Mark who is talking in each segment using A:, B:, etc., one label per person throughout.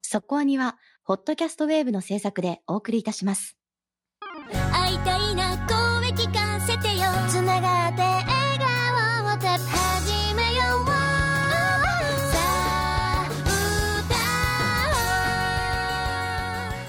A: そこアニはホットキャストウェーブの制作でお送りいたします。
B: 会いたいな、声聞かせてよ。つながって笑顔を始めよう。さあ歌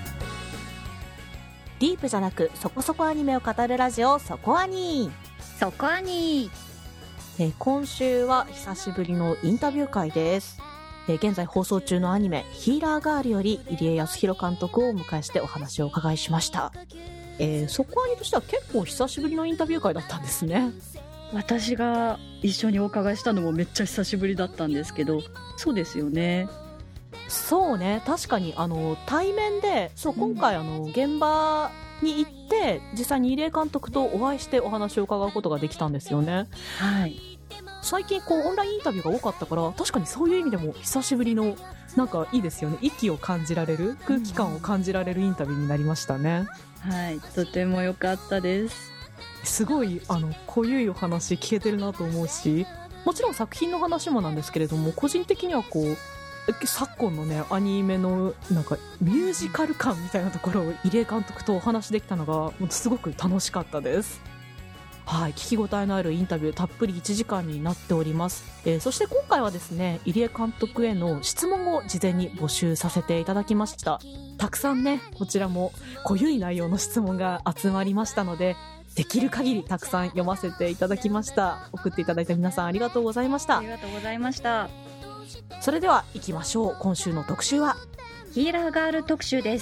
C: ディープじゃなくそこそこアニメを語るラジオ、そこアニ。
D: そこアニ。
C: 今週は久しぶりのインタビュー会です。現在放送中のアニメヒーラーガールより入江康弘監督をお迎えしてお話をお伺いしました。そこアニとしては結構久しぶりのインタビュー会だったんですね。
D: 私が一緒にお伺いしたのもめっちゃ久しぶりだったんですけど、そうですよね。
C: そうね、確かに対面で今回現場に行って実際に入江監督とお会いしてお話を伺うことができたんですよね。
D: はい。
C: 最近オンラインインタビューが多かったから、確かにそういう意味でも久しぶりのなんかいいですよね。息を感じられる、空気感を感じられるインタビューになりましたね。
D: はい、とても良かったです。
C: すごい濃ゆいお話聞けてるなと思うし、もちろん作品の話もなんですけれども、個人的には昨今のねアニメのなんかミュージカル感みたいなところを入江監督とお話できたのがすごく楽しかったです。はい、聞き応えのあるインタビューたっぷり1時間になっております。そして今回はですね、入江監督への質問を事前に募集させていただきました。たくさんね、こちらも濃ゆい内容の質問が集まりましたので、できる限りたくさん読ませていただきました。送っていただいた皆さんありがとうございました。
D: ありがとうございました。
C: それでは行きましょう。今週の特集は
D: ヒーラーガール特集です。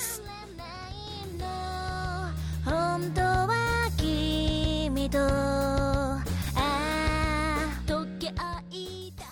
B: 本当は君と溶け合いた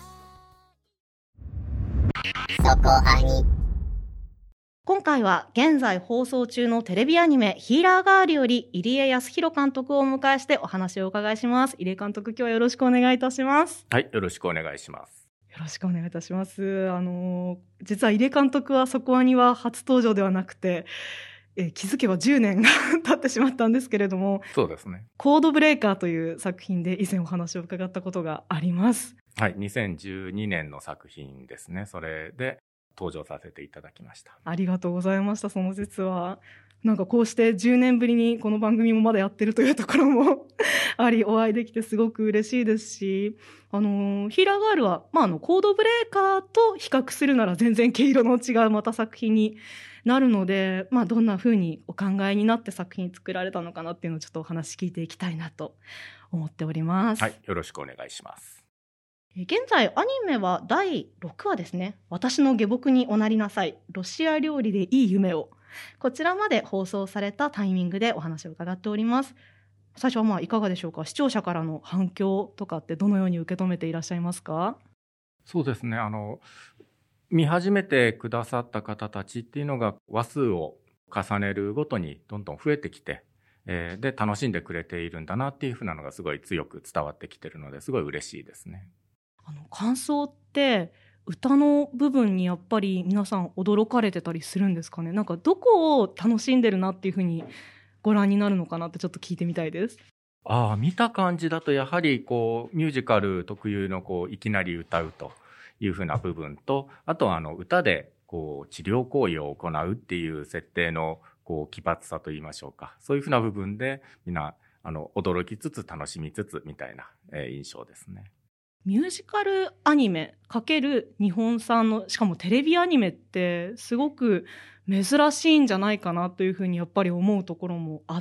B: そこアニ。
C: 今回は現在放送中のテレビアニメヒーラーガールより入江康弘監督をお迎えしてお話をお伺いします。入江監督、今日はよろしくお願いいたします。
E: はい、よろしくお願いします。
C: よろしくお願いいたします。実は入江監督はそこアニは初登場ではなくて、気づけば10年が経ってしまったんですけれども、
E: そうですね。
C: コードブレイカーという作品で以前お話を伺ったことがあります。
E: はい、2012年の作品ですね。それで登場させていただきました。
C: ありがとうございました。その説はなんかこうして10年ぶりにこの番組もまだやってるというところもあり、お会いできてすごく嬉しいですし、ヒーラーガールは、コードブレイカーと比較するなら全然毛色の違うまた作品になるので、どんな風にお考えになって作品作られたのかなっていうのをちょっとお話聞いていきたいなと思っております。
E: はい、よろしくお願いします。
C: 現在アニメは第6話ですね。私の下僕におなりなさい。ロシア料理でいい夢を。こちらまで放送されたタイミングでお話を伺っております。最初はいかがでしょうか。視聴者からの反響とかってどのように受け止めていらっしゃいますか。
E: そうですね。見始めてくださった方たちっていうのが話数を重ねるごとにどんどん増えてきて、で楽しんでくれているんだなっていうふうなのがすごい強く伝わってきてるので、すごい嬉しいですね。
C: 感想って歌の部分にやっぱり皆さん驚かれてたりするんですかね。なんかどこを楽しんでるなっていうふうにご覧になるのかなってちょっと聞いてみたいです。
E: 見た感じだとやはりミュージカル特有のいきなり歌うというふうな部分と、あとは歌で治療行為を行うっていう設定の奇抜さといいましょうか、そういうふうな部分でみんな驚きつつ楽しみつつみたいな印象ですね。
C: ミュージカルアニメ×日本産のしかもテレビアニメってすごく珍しいんじゃないかなというふうにやっぱり思うところもあって、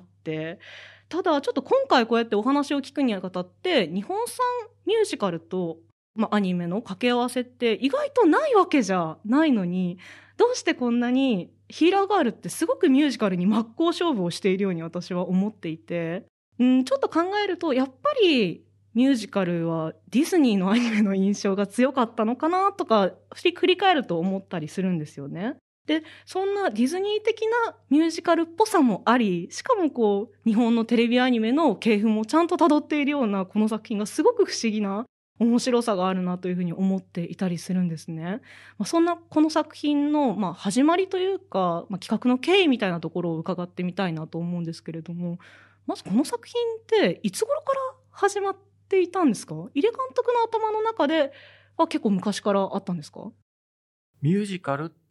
C: ただちょっと今回こうやってお話を聞くにあたって日本産ミュージカルと、アニメの掛け合わせって意外とないわけじゃないのに、どうしてこんなにヒーラーガールってすごくミュージカルに真っ向勝負をしているように私は思っていて、ちょっと考えるとやっぱりミュージカルはディズニーのアニメの印象が強かったのかなとか振り返ると思ったりするんですよね。で、そんなディズニー的なミュージカルっぽさもあり、しかも日本のテレビアニメの系譜もちゃんと辿っているようなこの作品がすごく不思議な面白さがあるなというふうに思っていたりするんですね。そんなこの作品の始まりというか、企画の経緯みたいなところを伺ってみたいなと思うんですけれども、まずこの作品っていつ頃から始まっていたんですか？入江監督の頭の中では結構昔からあったんですか？
E: ミュージカルっ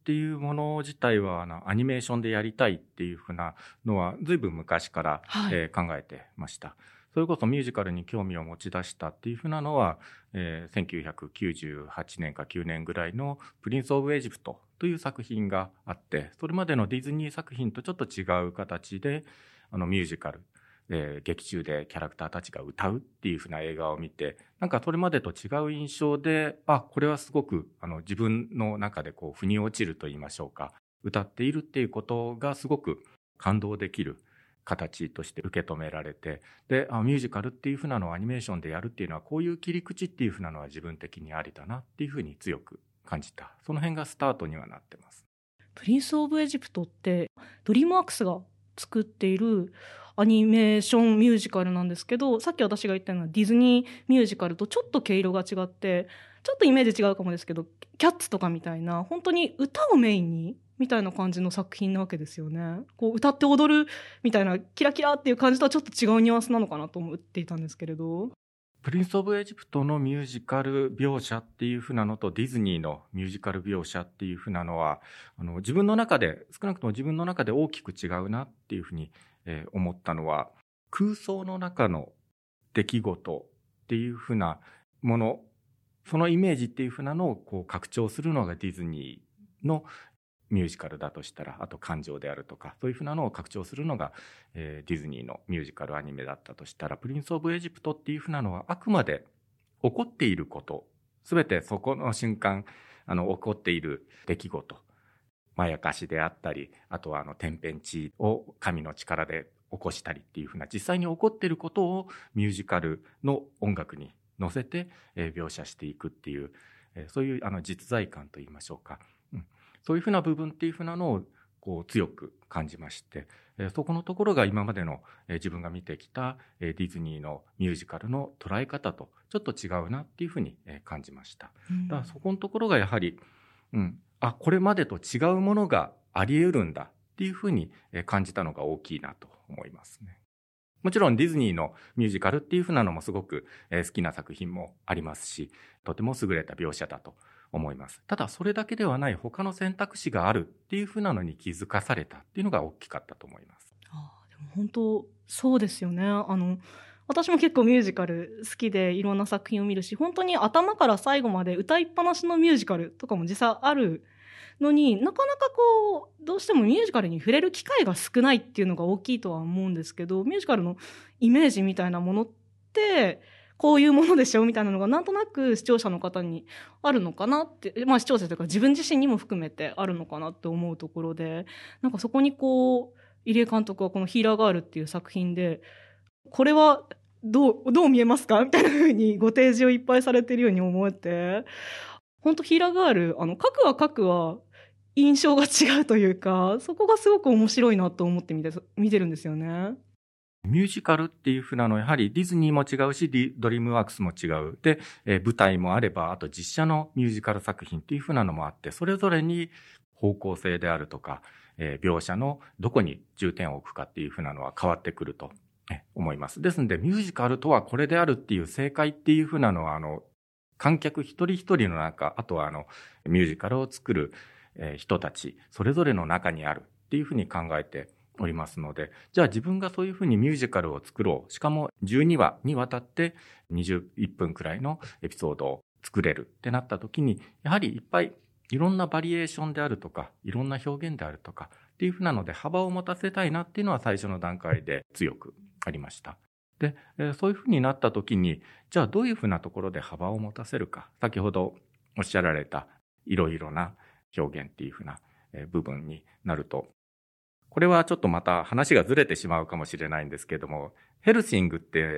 E: っていうもの自体はアニメーションでやりたいっていうふうなのは随分昔から、考えてました。それこそミュージカルに興味を持ち出したっていうふうなのは、1998年か9年ぐらいのプリンス・オブ・エジプトという作品があって、それまでのディズニー作品とちょっと違う形でミュージカル、劇中でキャラクターたちが歌うっていうふうな映画を見て、なんかそれまでと違う印象で、これはすごく自分の中で腑に落ちると言いましょうか、歌っているっていうことがすごく感動できる形として受け止められて、でミュージカルっていうふうなのをアニメーションでやるっていうのはこういう切り口っていうふうなのは自分的にありだなっていうふうに強く感じた、その辺がスタートにはなってます。
C: プリンス・オブ・エジプトってドリームワークスが作っているアニメーションミュージカルなんですけど、さっき私が言ったようなディズニーミュージカルとちょっと毛色が違って、ちょっとイメージ違うかもですけど、キャッツとかみたいな本当に歌をメインにみたいな感じの作品なわけですよね。歌って踊るみたいなキラキラっていう感じとはちょっと違うニュアンスなのかなと思っていたんですけれど、
E: プリンス・オブ・エジプトのミュージカル描写っていうふうなのとディズニーのミュージカル描写っていうふうなのは自分の中で少なくとも自分の中で大きく違うなっていうふうに思ったのは、空想の中の出来事っていうふうなもの、そのイメージっていうふうなのを拡張するのがディズニーのミュージカルだとしたら、あと感情であるとかそういうふうなのを拡張するのが、ディズニーのミュージカルアニメだったとしたら、プリンス・オブ・エジプトっていうふうなのはあくまで起こっていること、すべてそこの瞬間起こっている出来事、まやかしであったり、あとは天変地異を神の力で起こしたりっていうふうな実際に起こっていることをミュージカルの音楽に乗せて描写していくっていう、そういう実在感といいましょうか、そういうふうな部分っていうふうなのを強く感じまして、そこのところが今までの自分が見てきたディズニーのミュージカルの捉え方とちょっと違うなっていうふうに感じました。だからそこのところがやはり、これまでと違うものがあり得るんだっていうふうに感じたのが大きいなと思いますね。もちろんディズニーのミュージカルっていうふうなのもすごく好きな作品もありますし、とても優れた描写だと思います。ただそれだけではない他の選択肢があるっていうふうなのに気づかされたっていうのが大きかったと思います。
C: でも本当そうですよね。私も結構ミュージカル好きでいろんな作品を見るし、本当に頭から最後まで歌いっぱなしのミュージカルとかも実際あるのに、なかなかどうしてもミュージカルに触れる機会が少ないっていうのが大きいとは思うんですけど、ミュージカルのイメージみたいなものってこういうものでしょみたいなのがなんとなく視聴者の方にあるのかなって、視聴者というか自分自身にも含めてあるのかなって思うところで、なんかそこに入江監督はこのヒーラーガールっていう作品で、これはどう見えますかみたいな風にご提示をいっぱいされているように思えて、本当ヒーラーガール各は印象が違うというか、そこがすごく面白いなと思って見てるんですよね。
E: ミュージカルっていうふうなのはやはりディズニーも違うしドリームワークスも違うで、舞台もあればあと実写のミュージカル作品っていうふうなのもあって、それぞれに方向性であるとか、描写のどこに重点を置くかっていうふうなのは変わってくると思います。ですのでミュージカルとはこれであるっていう正解っていうふうなのは観客一人一人の中、あとはミュージカルを作る人たちそれぞれの中にあるっていうふうに考えておりますので、じゃあ自分がそういうふうにミュージカルを作ろう、しかも12話にわたって21分くらいのエピソードを作れるってなった時に、やはりいっぱいいろんなバリエーションであるとかいろんな表現であるとかっていうふうなので幅を持たせたいなっていうのは最初の段階で強くありました。で、そういうふうになった時に、じゃあどういうふうなところで幅を持たせるか、先ほどおっしゃられたいろいろな表現っていうふうな部分になると、これはちょっとまた話がずれてしまうかもしれないんですけども、ヘルシングって、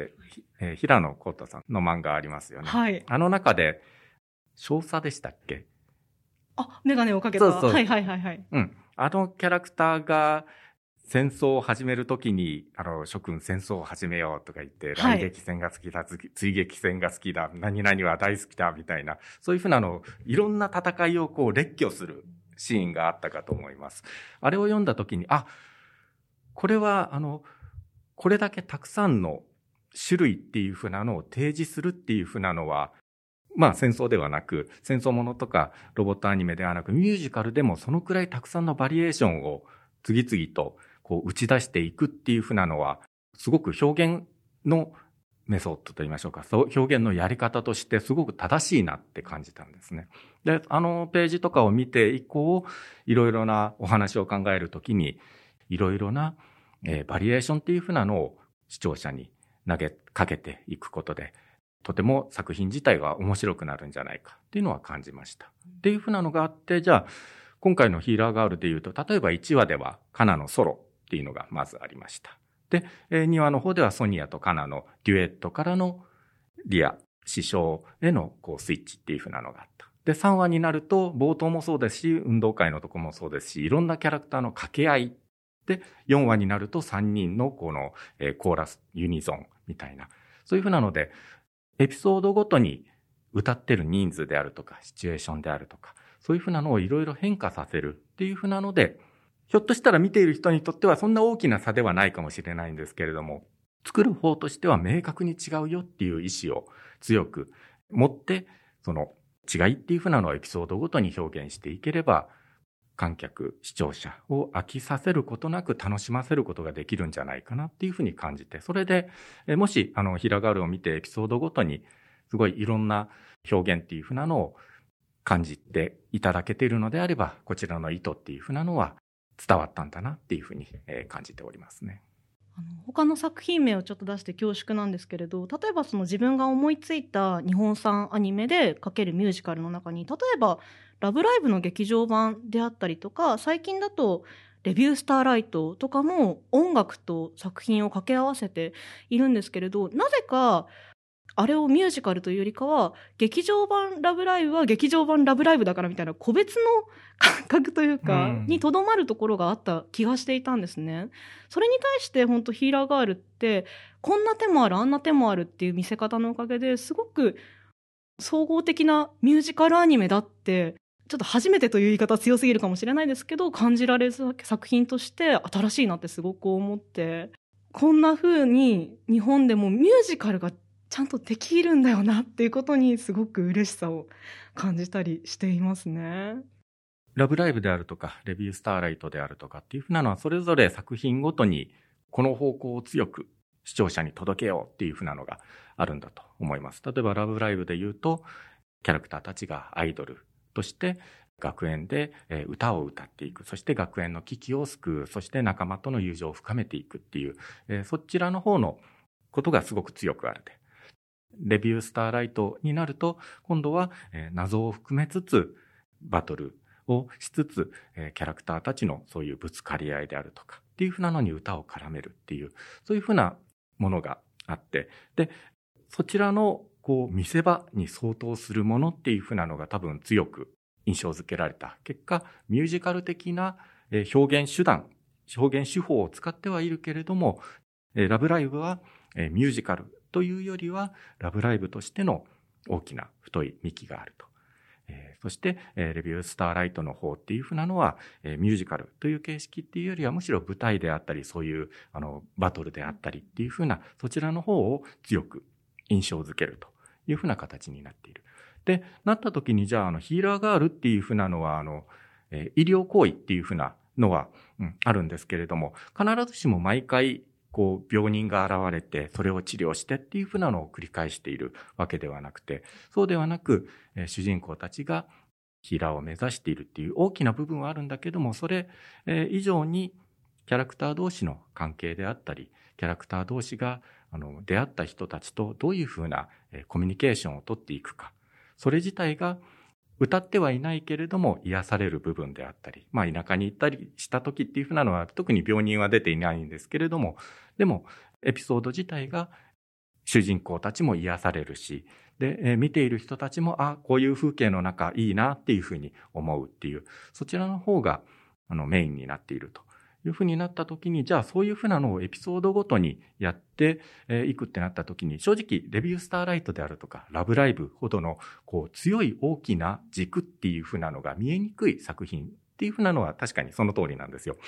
E: 平野浩太さんの漫画ありますよね。
C: はい。
E: 中で少佐でしたっけ？
C: メガネをかけた。
E: そう。
C: はい。
E: キャラクターが戦争を始めるときに、諸君戦争を始めようとか言って、来撃戦が好きだ、追撃戦が好きだ、何々は大好きだ、みたいな、そういうふうなのを、いろんな戦いを列挙するシーンがあったかと思います。あれを読んだときに、これは、これだけたくさんの種類っていうふうなのを提示するっていうふうなのは、 戦争ではなく、戦争ものとかロボットアニメではなく、ミュージカルでもそのくらいたくさんのバリエーションを次々とこう打ち出していくっていうふうなのは、すごく表現のメソッドと言いましょうか、そう表現のやり方としてすごく正しいなって感じたんですね。で、ページとかを見て以降、いろいろなお話を考えるときに、いろいろな、バリエーションっていうふうなのを視聴者に投げかけていくことで、とても作品自体が面白くなるんじゃないかっていうのは感じました。っていうふうなのがあって、じゃあ、今回のヒーラーガールでいうと、例えば1話ではカナのソロっていうのがまずありました。で、2話の方ではソニアとカナのデュエットからのリア、師匠へのこうスイッチっていうふうなのがあった。で、3話になると冒頭もそうですし、運動会のとこもそうですし、いろんなキャラクターの掛け合い。で、4話になると3人のこのコーラス、ユニゾンみたいな、そういうふうなので、エピソードごとに歌ってる人数であるとか、シチュエーションであるとか、そういうふうなのをいろいろ変化させるっていうふうなので、ひょっとしたら見ている人にとってはそんな大きな差ではないかもしれないんですけれども、作る方としては明確に違うよっていう意思を強く持って、その違いっていうふうなのをエピソードごとに表現していければ、観客、視聴者を飽きさせることなく楽しませることができるんじゃないかなっていうふうに感じて、それで、もしヒラガールを見てエピソードごとにすごいいろんな表現っていうふうなのを感じていただけているのであれば、こちらの意図っていうふうなのは伝わったんだなっていうふうに感じておりますね。
C: 他の作品名をちょっと出して恐縮なんですけれど、例えばその自分が思いついた日本産アニメでかけるミュージカルの中に、例えばラブライブの劇場版であったりとか、最近だとレビュースターライトとかも音楽と作品を掛け合わせているんですけれど、なぜかあれをミュージカルというよりかは、劇場版ラブライブは劇場版ラブライブだからみたいな個別の感覚というか、にとどまるところがあった気がしていたんですね。それに対して本当ヒーラーガールって、こんな手もある、あんな手もあるっていう見せ方のおかげですごく総合的なミュージカルアニメだって、ちょっと初めてという言い方は強すぎるかもしれないですけど、感じられる作品として新しいなってすごく思って、こんな風に日本でもミュージカルがちゃんとできるんだよなっていうことにすごく嬉しさを感じたりしていますね。
E: ラブライブであるとか、レビュースターライトであるとかっていうふうなのは、それぞれ作品ごとにこの方向を強く視聴者に届けようっていうふうなのがあるんだと思います。例えばラブライブで言うと、キャラクターたちがアイドルとして学園で歌を歌っていく。そして学園の危機を救う。そして仲間との友情を深めていくっていう、そちらの方のことがすごく強くあるで。レビュースターライトになると、今度は謎を含めつつバトルをしつつ、キャラクターたちのそういうぶつかり合いであるとかっていうふうなのに歌を絡めるっていう、そういうふうなものがあって、で、そちらのこう見せ場に相当するものっていうふうなのが多分強く印象づけられた結果、ミュージカル的な表現手段、表現手法を使ってはいるけれども、ラブライブはミュージカルというよりはラブライブとしての大きな太い幹があると。そして、レビュースターライトの方っていうふうなのは、ミュージカルという形式っていうよりはむしろ舞台であったり、そういうバトルであったりっていうふうな、そちらの方を強く印象づけるというふうな形になっている。で、なった時にじゃあヒーラーガールっていうふうなのは医療行為っていうふうなのは、あるんですけれども、必ずしも毎回こう病人が現れてそれを治療してっていうふうなのを繰り返しているわけではなくて、そうではなく主人公たちがヒーラーを目指しているっていう大きな部分はあるんだけども、それ以上にキャラクター同士の関係であったり、キャラクター同士が出会った人たちとどういうふうなコミュニケーションを取っていくか、それ自体が歌ってはいないけれども癒される部分であったり、田舎に行ったりした時っていうふうなのは特に病人は出ていないんですけれども、でもエピソード自体が主人公たちも癒されるし、で、見ている人たちもこういう風景の中いいなっていうふうに思うっていう、そちらの方がメインになっているというふうになった時に、じゃあそういうふうなのをエピソードごとにやっていくってなった時に、正直レビュースターライトであるとかラブライブほどのこう強い大きな軸っていうふうなのが見えにくい作品っていうふうなのは確かにその通りなんですよ。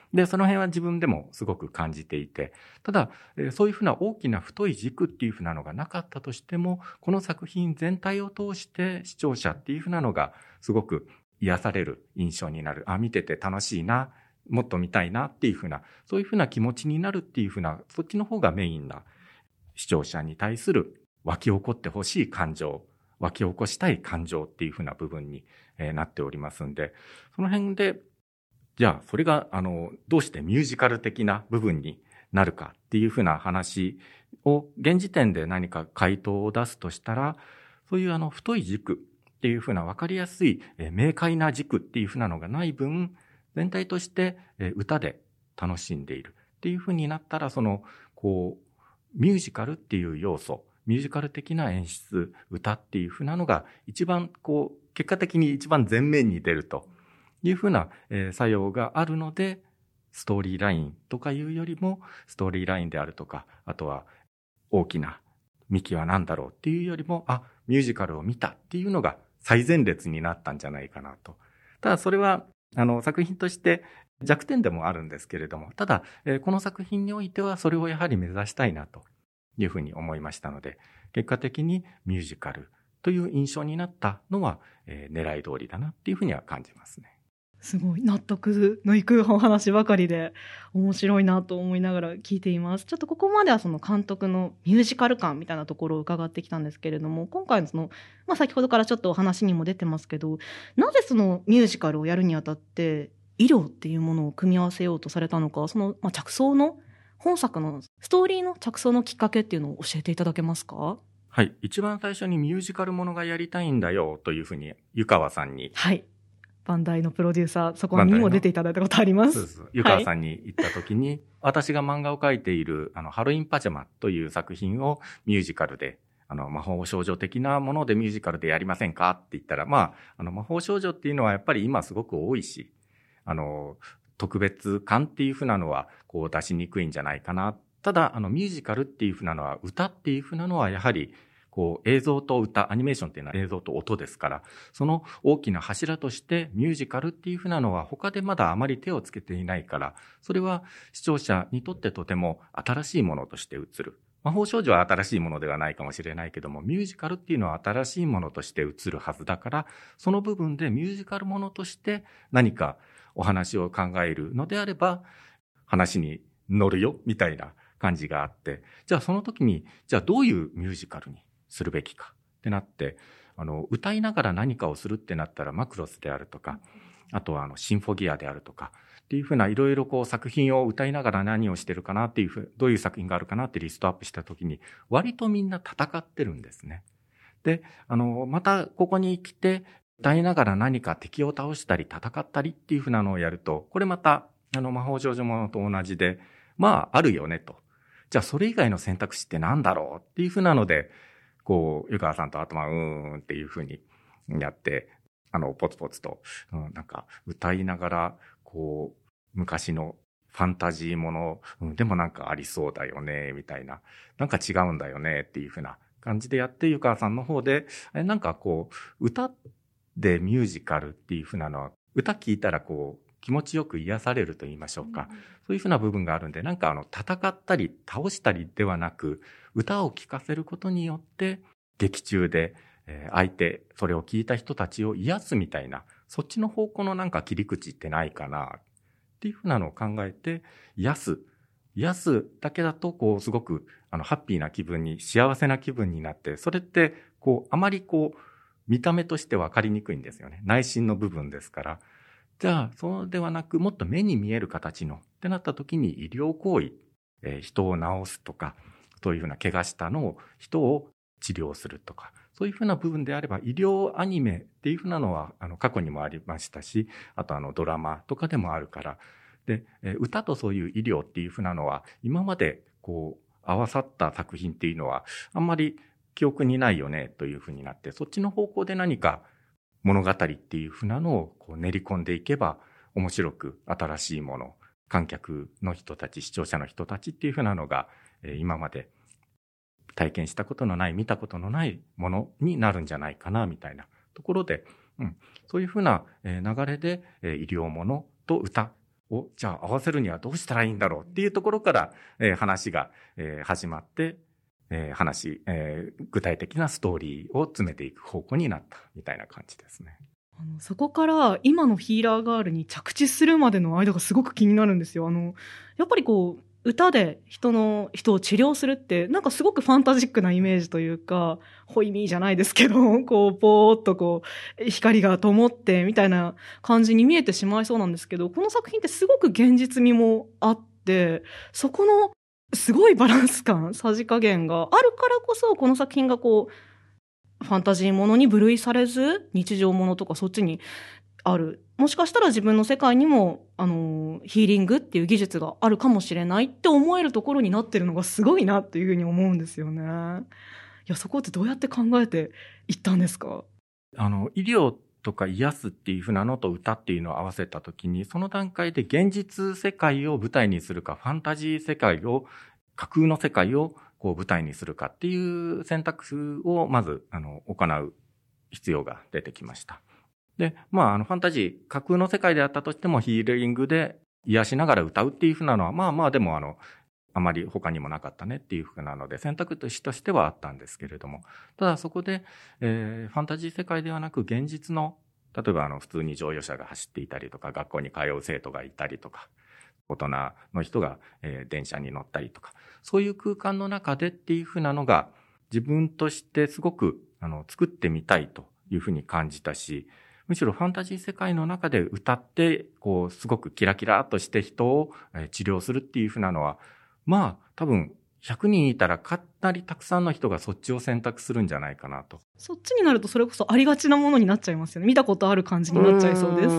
E: で、その辺は自分でもすごく感じていて、ただ、そういうふうな大きな太い軸っていうふうなのがなかったとしても、この作品全体を通して視聴者っていうふうなのがすごく癒される印象になる。見てて楽しいな、もっと見たいなっていうふうな、そういうふうな気持ちになるっていうふうな、そっちの方がメインな視聴者に対する湧き起こってほしい感情、湧き起こしたい感情っていうふうな部分になっておりますんで、その辺で、じゃあそれがどうしてミュージカル的な部分になるかっていうふうな話を現時点で何か回答を出すとしたら、そういう太い軸っていうふうな分かりやすい明快な軸っていうふうなのがない分、全体として歌で楽しんでいるっていうふうになったら、ミュージカルっていう要素、ミュージカル的な演出、歌っていうふうなのが一番結果的に一番前面に出るというふうな作用があるので、ストーリーラインとかいうよりも、ストーリーラインであるとか、あとは大きな幹は何だろうっていうよりも、ミュージカルを見たっていうのが最前列になったんじゃないかなと。ただそれは作品として弱点でもあるんですけれども、ただこの作品においてはそれをやはり目指したいなというふうに思いましたので、結果的にミュージカルという印象になったのは狙い通りだなっていうふうには感じますね。
C: すごい納得のいくお話ばかりで面白いなと思いながら聞いています。ちょっとここまではその監督のミュージカル感みたいなところを伺ってきたんですけれども、今回の先ほどからちょっとお話にも出てますけど、なぜそのミュージカルをやるにあたって医療っていうものを組み合わせようとされたのか、着想の本作のストーリーの着想のきっかけっていうのを教えていただけますか？
E: はい、一番最初にミュージカルものがやりたいんだよというふうに湯川さんに、
C: はい、バンダイのプロデューサー、そこにも出ていただいたことあります。
E: そうです。湯川さんに言った時に、私が漫画を描いているハロウィンパジャマという作品をミュージカルで魔法少女的なものでミュージカルでやりませんかって言ったら、魔法少女っていうのはやっぱり今すごく多いし、特別感っていうふうなのは出しにくいんじゃないかな。ただミュージカルっていうふうなのは、歌っていうふうなのはやはり映像と歌、アニメーションっていうのは映像と音ですから、その大きな柱としてミュージカルっていうふうなのは他でまだあまり手をつけていないから、それは視聴者にとってとても新しいものとして映る。魔法少女は新しいものではないかもしれないけども、ミュージカルっていうのは新しいものとして映るはずだから、その部分でミュージカルものとして何かお話を考えるのであれば、話に乗るよみたいな感じがあって、じゃあその時に、じゃあどういうミュージカルにするべきかってなって、歌いながら何かをするってなったらマクロスであるとか、あとはシンフォギアであるとかっていうふうないろいろ作品を歌いながら何をしてるかなっていうふう、どういう作品があるかなってリストアップした時に、割とみんな戦ってるんですね。で、またここに来て歌いながら何か敵を倒したり戦ったりっていうふうなのをやると、これまた魔法少女ものと同じで、あるよねと。じゃあそれ以外の選択肢ってなんだろうっていうふうなので、湯川さんと頭っていうふうにやって、ポツポツと、なんか歌いながら、昔のファンタジーもの、でもなんかありそうだよね、みたいな。なんか違うんだよね、っていうふうな感じでやって、湯川さんの方で、なんか歌でミュージカルっていうふうなのは、歌聞いたら気持ちよく癒されると言いましょうか。そういうふうな部分があるんで、なんか戦ったり倒したりではなく、歌を聴かせることによって、劇中で相手、それを聞いた人たちを癒すみたいな、そっちの方向のなんか切り口ってないかな、っていうふうなのを考えて、癒すだけだと、すごくハッピーな気分に、幸せな気分になって、それって、あまり見た目として分かりにくいんですよね。内心の部分ですから。じゃあ、そうではなく、もっと目に見える形の、ってなった時に医療行為、人を治すとか、そういうふうな怪我した人を治療するとか、そういうふうな部分であれば、医療アニメっていうふうなのは、過去にもありましたし、あとドラマとかでもあるから、で、歌とそういう医療っていうふうなのは、今まで合わさった作品っていうのは、あんまり記憶にないよね、というふうになって、そっちの方向で何か物語っていうふうなのを練り込んでいけば、面白く新しいもの、観客の人たち、視聴者の人たちっていうふうなのが、今まで体験したことのない、見たことのないものになるんじゃないかな、みたいなところで、そういうふうな流れで、医療ものと歌をじゃあ合わせるにはどうしたらいいんだろうっていうところから、話が、始まって、具体的なストーリーを詰めていく方向になったみたいな感じですね。
C: そこから今のヒーラーガールに着地するまでの間がすごく気になるんですよ。やっぱりこう、歌で人を治療するって、なんかすごくファンタジックなイメージというか、ホイミーじゃないですけど、こう、ぽーっとこう、光が灯って、みたいな感じに見えてしまいそうなんですけど、この作品ってすごく現実味もあって、そこのすごいバランス感、さじ加減があるからこそ、この作品がこう、ファンタジーものに部類されず、日常ものとかそっちにある。もしかしたら自分の世界にも、ヒーリングっていう技術があるかもしれないって思えるところになってるのがすごいなっていうふうに思うんですよね。いや、そこってどうやって考えていったんですか？
E: 医療とか癒すっていうふうなのと歌っていうのを合わせたときに、その段階で現実世界を舞台にするか、ファンタジー世界を、架空の世界をこう舞台にするかっていう選択をまず行う必要が出てきました。で、ファンタジー、架空の世界であったとしてもヒーリングで癒しながら歌うっていうふうなのは、でもあまり他にもなかったねっていうふうなので選択肢としてはあったんですけれども、ただそこで、ファンタジー世界ではなく現実の、例えば普通に乗用車が走っていたりとか、学校に通う生徒がいたりとか、大人の人が、電車に乗ったりとか、そういう空間の中でっていうふうなのが自分としてすごく作ってみたいというふうに感じたし、むしろファンタジー世界の中で歌ってこうすごくキラキラっとして人を治療するっていうふうなのは、多分100人いたらかなりたくさんの人がそっちを選択するんじゃないかなと。
C: そっちになるとそれこそありがちなものになっちゃいますよね。見たことある感じになっちゃいそうです。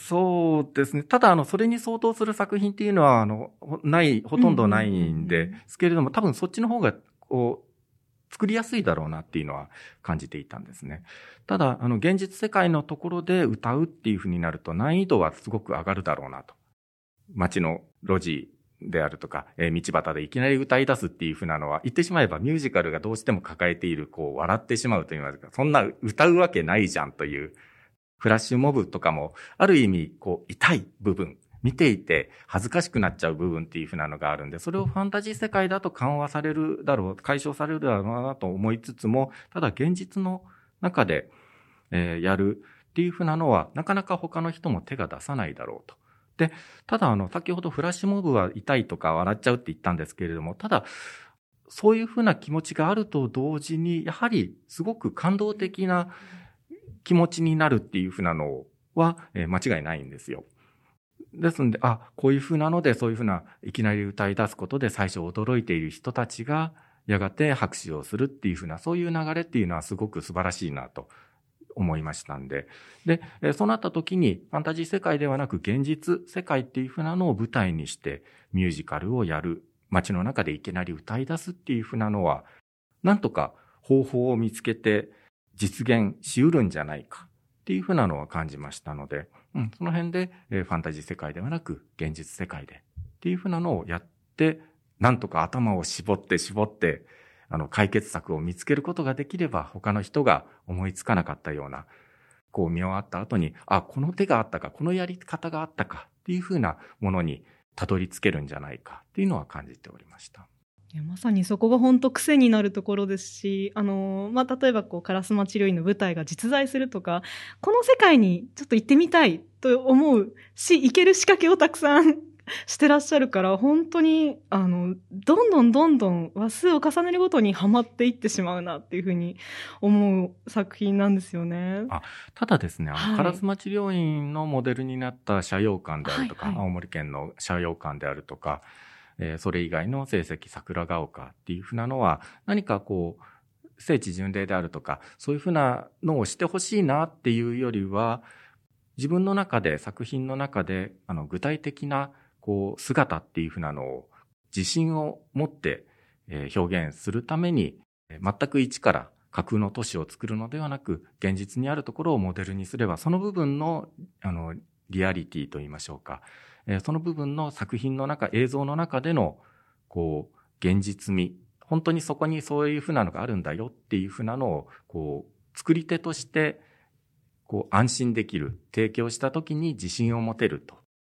E: そうですね。ただそれに相当する作品っていうのはほとんどないんですけれども、多分そっちの方がこう作りやすいだろうなっていうのは感じていたんですね。ただ現実世界のところで歌うっていうふうになると難易度はすごく上がるだろうなと。街の路地であるとか、道端でいきなり歌い出すっていうふうなのは、言ってしまえばミュージカルがどうしても抱えている、こう笑ってしまうといいますか、そんな歌うわけないじゃんという、フラッシュモブとかも、ある意味、こう痛い部分、見ていて恥ずかしくなっちゃう部分っていうふうなのがあるんで、それをファンタジー世界だと緩和されるだろう、解消されるだろうなと思いつつも、ただ現実の中で、やるっていうふうなのは、なかなか他の人も手が出さないだろうと。で、ただ先ほどフラッシュモブは痛いとか笑っちゃうって言ったんですけれども、ただ、そういうふうな気持ちがあると同時に、やはりすごく感動的な気持ちになるっていうふうなのは、間違いないんですよ。ですので、こういうふうなので、そういうふうないきなり歌い出すことで最初驚いている人たちが、やがて拍手をするっていうふうな、そういう流れっていうのはすごく素晴らしいなと思いましたんで。で、そうなった時にファンタジー世界ではなく現実世界っていうふうなのを舞台にしてミュージカルをやる。街の中でいきなり歌い出すっていうふうなのは、なんとか方法を見つけて実現しうるんじゃないかっていうふうなのを感じましたので、その辺でファンタジー世界ではなく現実世界でっていうふうなのをやって、なんとか頭を絞って解決策を見つけることができれば、他の人が思いつかなかったような、こう見終わった後に、この手があったか、このやり方があったかっていうふうなものにたどり着けるんじゃないかっていうのは感じておりました。
C: いやまさにそこが本当癖になるところですし、例えば烏丸治療院の舞台が実在するとか、この世界にちょっと行ってみたいと思うし、行ける仕掛けをたくさんしてらっしゃるから、本当にどんどん話数を重ねるごとにハマっていってしまうなっていうふうに思う作品なんですよね。
E: ただですね、烏丸治療院のモデルになった社養館であるとか、青森県の社養館であるとか、それ以外の成績桜ヶ丘っていうふうなのは、何かこう聖地巡礼であるとか、そういうふうなのをしてほしいなっていうよりは、自分の中で作品の中で具体的なこう姿っていうふうなのを自信を持って表現するために、全く一から架空の都市を作るのではなく、現実にあるところをモデルにすれば、その部分のリアリティといいましょうか、その部分の作品の中、映像の中でのこう現実味、本当にそこにそういうふうなのがあるんだよっていうふうなのをこう作り手としてこう安心できる、提供した時に自信を持てると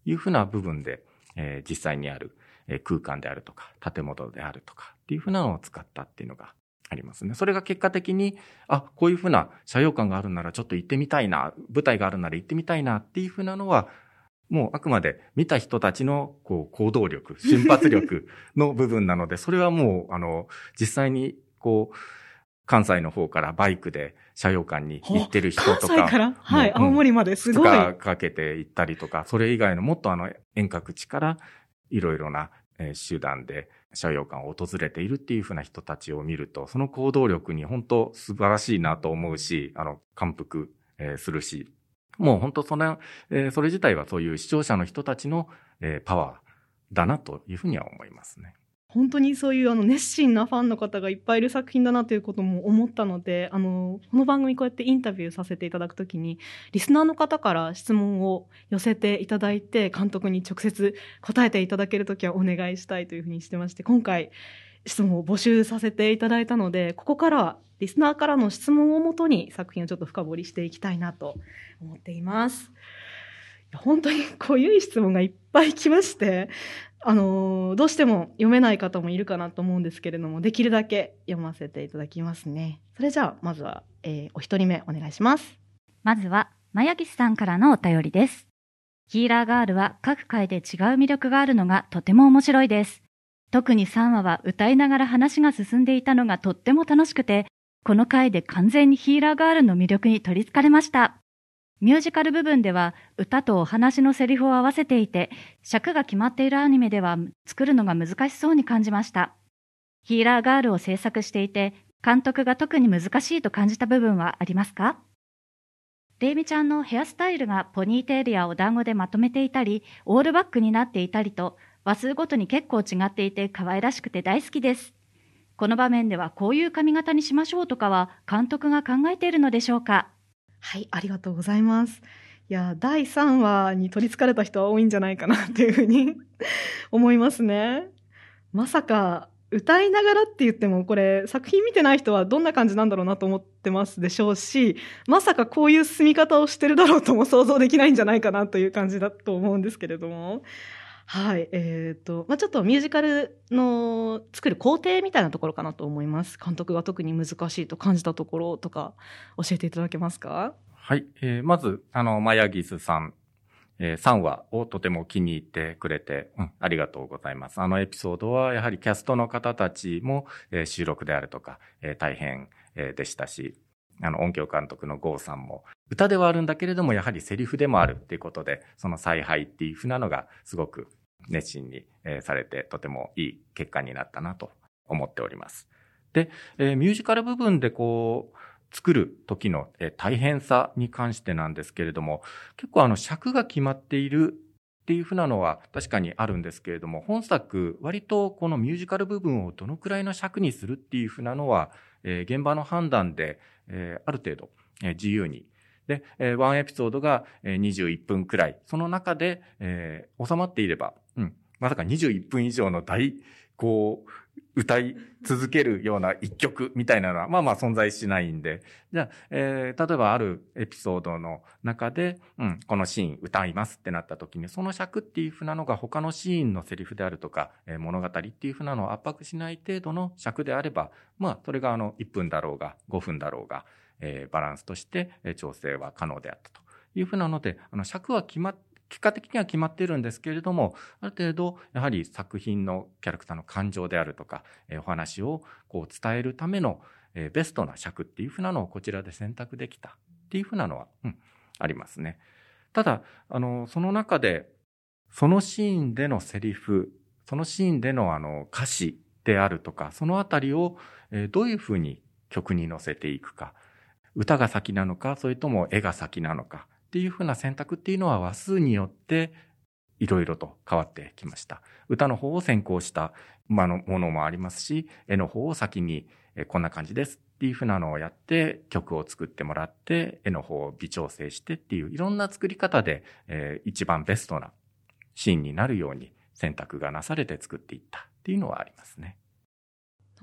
E: いうふうな部分で、実際にある空間であるとか建物であるとかっていうふうなのを使ったっていうのがありますね。それが結果的にこういうふうな斜陽館があるならちょっと行ってみたいな、舞台があるなら行ってみたいなっていうふうなのはもうあくまで見た人たちの行動力、瞬発力の部分なので、それはもう実際に関西の方からバイクで斜陽館に行ってる人とか、
C: 関西から、はい、青森まですごい。
E: 2日かけて行ったりとか、それ以外のもっと遠隔地からいろいろな手段で斜陽館を訪れているっていうふうな人たちを見ると、その行動力に本当素晴らしいなと思うし、感服するし、もう本当それ自体はそういう視聴者の人たちのパワーだなというふうには思いますね。
C: 本当にそういう熱心なファンの方がいっぱいいる作品だなということも思ったので、この番組こうやってインタビューさせていただくときにリスナーの方から質問を寄せていただいて、監督に直接答えていただけるときはお願いしたいというふうにしてまして、今回質問を募集させていただいたので、ここからはリスナーからの質問をもとに作品をちょっと深掘りしていきたいなと思っています。本当に濃い質問がいっぱい来まして、どうしても読めない方もいるかなと思うんですけれども、できるだけ読ませていただきますね。それじゃあまずは、お一人目お願いします。
F: まずはマヤギスさんからのお便りです。ヒーラーガールは各回で違う魅力があるのがとても面白いです。特に3話は歌いながら話が進んでいたのがとっても楽しくて、この回で完全にヒーラーガールの魅力に取り憑かれました。ミュージカル部分では歌とお話のセリフを合わせていて、尺が決まっているアニメでは作るのが難しそうに感じました。ヒーラーガールを制作していて、監督が特に難しいと感じた部分はありますか？レイミちゃんのヘアスタイルがポニーテールやお団子でまとめていたり、オールバックになっていたりと、話数ごとに結構違っていて可愛らしくて大好きです。この場面ではこういう髪型にしましょうとかは監督が考えているのでしょうか？
C: はい、ありがとうございます。いや、第3話に取り憑かれた人は多いんじゃないかなっていうふうに思いますね。まさか歌いながらって言っても、これ作品見てない人はどんな感じなんだろうなと思ってますでしょうし、まさかこういう進み方をしてるだろうとも想像できないんじゃないかなという感じだと思うんですけれども。はい、ちょっとミュージカルの作る工程みたいなところかなと思います。監督が特に難しいと感じたところとか教えていただけますか？
E: はい、まずマヤギスさん、3話をとても気に入ってくれて、ありがとうございます。エピソードはやはりキャストの方たちも、収録であるとか、大変、でしたし、音響監督の郷さんも歌ではあるんだけれどもやはりセリフでもあるっていうことで、その采配っていうふうなのがすごく熱心にされて、とてもいい結果になったなと思っております。で、ミュージカル部分で作る時の大変さに関してなんですけれども、結構尺が決まっているっていうふうなのは確かにあるんですけれども、本作割とこのミュージカル部分をどのくらいの尺にするっていうふうなのは、現場の判断である程度自由に。で、ワンエピソードが21分くらい。その中で収まっていれば、まさか21分以上の歌い続けるような一曲みたいなのはまあ存在しないんで、じゃあ、例えばあるエピソードの中で、このシーン歌いますってなった時に、その尺っていうふうなのが他のシーンのセリフであるとか、物語っていうふうなのを圧迫しない程度の尺であれば、それが1分だろうが5分だろうが、バランスとして調整は可能であったというふうなので、尺は結果的には決まっているんですけれども、ある程度やはり作品のキャラクターの感情であるとか、お話を伝えるためのベストな尺っていうふうなのをこちらで選択できたっていうふうなのは、ありますね。ただその中でそのシーンでのセリフ、そのシーンでの歌詞であるとか、そのあたりをどういうふうに曲に乗せていくか、歌が先なのか、それとも絵が先なのかっていうふうな選択っていうのは話数によっていろいろと変わってきました。歌の方を先行したものもありますし、絵の方を先にこんな感じですっていうふうなのをやって曲を作ってもらって、絵の方を微調整してっていういろんな作り方で一番ベストなシーンになるように選択がなされて作っていったっていうのはありますね。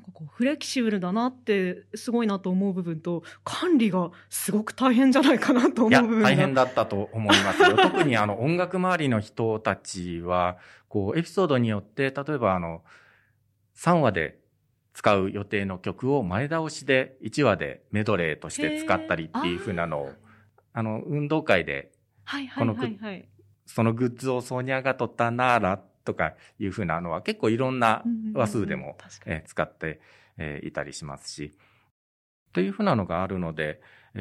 C: なんかこうフレキシブルだなってすごいなと思う部分と、管理がすごく大変じゃないかなと思う部分が。
E: 大変だったと思いますよ。特に音楽周りの人たちは、こうエピソードによって、例えば3話で使う予定の曲を前倒しで1話でメドレーとして使ったりっていう風なのを、運動会で、そのグッズをソニアが取ったならとかいう風なのは結構いろんな話数でも使っていたりしますし、という風なのがあるので、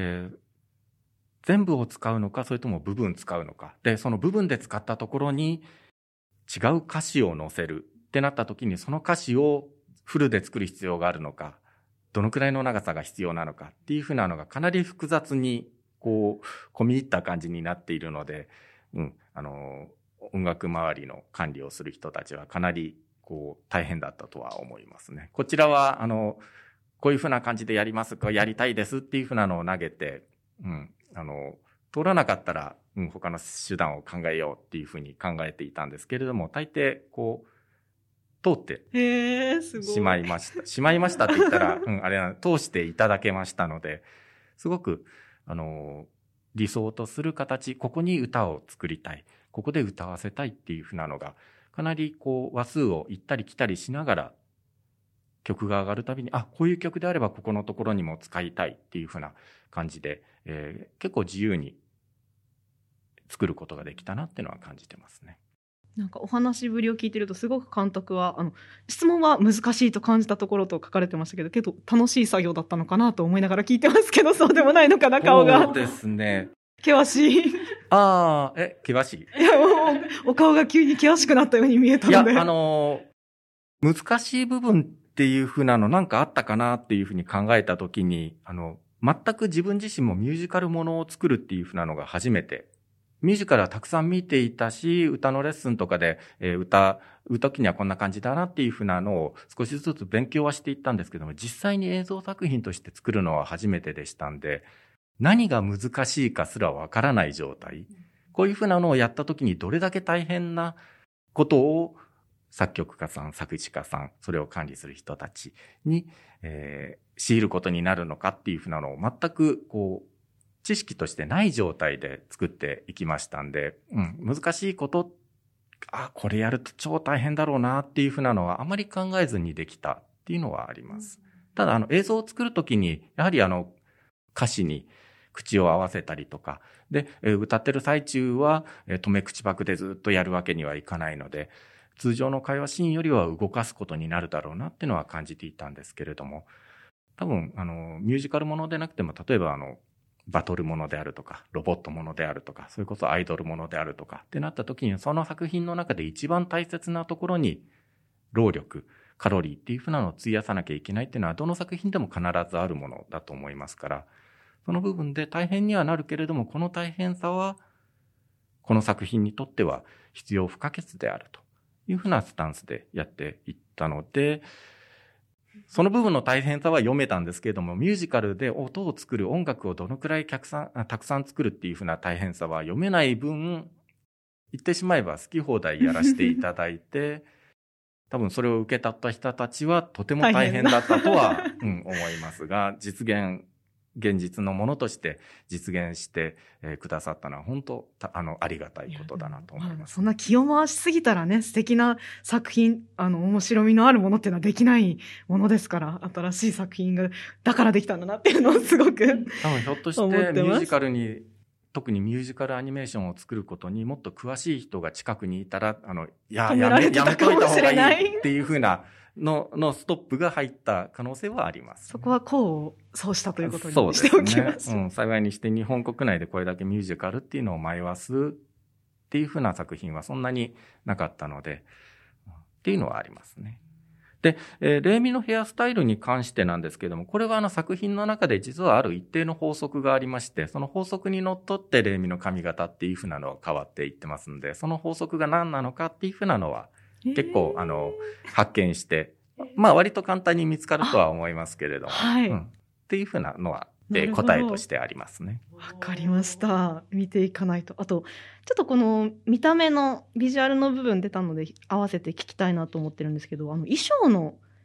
E: 全部を使うのか、それとも部分使うのか。で、その部分で使ったところに違う歌詞を載せるってなった時に、その歌詞をフルで作る必要があるのか、どのくらいの長さが必要なのかっていう風なのがかなり複雑にこう込み入った感じになっているので、音楽周りの管理をする人たちはかなりこう大変だったとは思いますね。こちらはこういう風な感じでやりますか、やりたいですっていう風なのを投げて、通らなかったら、他の手段を考えようっていう風に考えていたんですけれども、大抵こう通ってしまいました。しまいましたって言ったら、通していただけましたので、すごく理想とする形、ここに歌を作りたい、ここで歌わせたいっていう風なのが、かなりこう話数を行ったり来たりしながら、曲が上がるたびに、こういう曲であればここのところにも使いたいっていう風な感じで、結構自由に作ることができたなっていうのは感じてますね。
C: なんかお話ぶりを聞いてると、すごく監督は質問は難しいと感じたところと書かれてましたけど楽しい作業だったのかなと思いながら聞いてますけど、そうでもないのかな、顔が。
E: そうですね。
C: 険しい。
E: 険しい。
C: いや、お顔が急に険しくなったように見えたので。
E: いや、難しい部分っていう風なのなんかあったかなっていう風に考えたときに、全く自分自身もミュージカルものを作るっていう風なのが初めて。ミュージカルはたくさん見ていたし、歌のレッスンとかで、歌う時にはこんな感じだなっていう風なのを少しずつ勉強はしていったんですけども、実際に映像作品として作るのは初めてでしたんで、何が難しいかすらわからない状態。こういう風なのをやった時にどれだけ大変なことを作曲家さん、作詞家さん、それを管理する人たちに、強いることになるのかっていう風なのを全くこう、知識としてない状態で作っていきましたんで、難しいこと、これやると超大変だろうなっていう風なのはあまり考えずにできたっていうのはあります。ただ映像を作るときに、やはり歌詞に口を合わせたりとか、で、歌ってる最中は止め口パクでずっとやるわけにはいかないので、通常の会話シーンよりは動かすことになるだろうなっていうのは感じていたんですけれども、多分ミュージカルものでなくても、例えばバトルものであるとか、ロボットものであるとか、それこそアイドルものであるとかってなった時に、その作品の中で一番大切なところに労力、カロリーっていうふうなのを費やさなきゃいけないっていうのは、どの作品でも必ずあるものだと思いますから、その部分で大変にはなるけれども、この大変さはこの作品にとっては必要不可欠であるというふうなスタンスでやっていったので、その部分の大変さは読めたんですけれども、ミュージカルで音を作る、音楽をどのくらいたくさん作るっていうふうな大変さは読めない分、言ってしまえば好き放題やらせていただいて、多分それを受け取った人たちはとても大変だったとは、思いますが、現実のものとして実現してくださったのは本当ありがたいことだなと思います。
C: そんな気を回しすぎたらね、素敵な作品、面白みのあるものっていうのはできないものですから、新しい作品がだからできたんだなっていうのをすごく
E: 多分ひょっとしてミュージカルに、特にミュージカルアニメーションを作ることにもっと詳しい人が近くにいたら、やめといた方がいいっていうふうなのストップが入った可能性はあります。
C: そこはそうしたということにしておきます。
E: そうですね。幸いにして日本国内でこれだけミュージカルっていうのを迷わすっていうふうな作品はそんなになかったので、っていうのはありますね。で、レイミのヘアスタイルに関してなんですけども、これは作品の中で実はある一定の法則がありまして、その法則にのっとってレイミの髪型っていうふうなのは変わっていってますんで、その法則が何なのかっていうふうなのは結構発見して、割と簡単に見つかるとは思いますけれども、っていうふうなのは答えとしてありますね。
C: わかりました。見ていかないと。あとちょっとこの見た目のビジュアルの部分出たので合わせて聞きたいなと思ってるんですけど、衣装の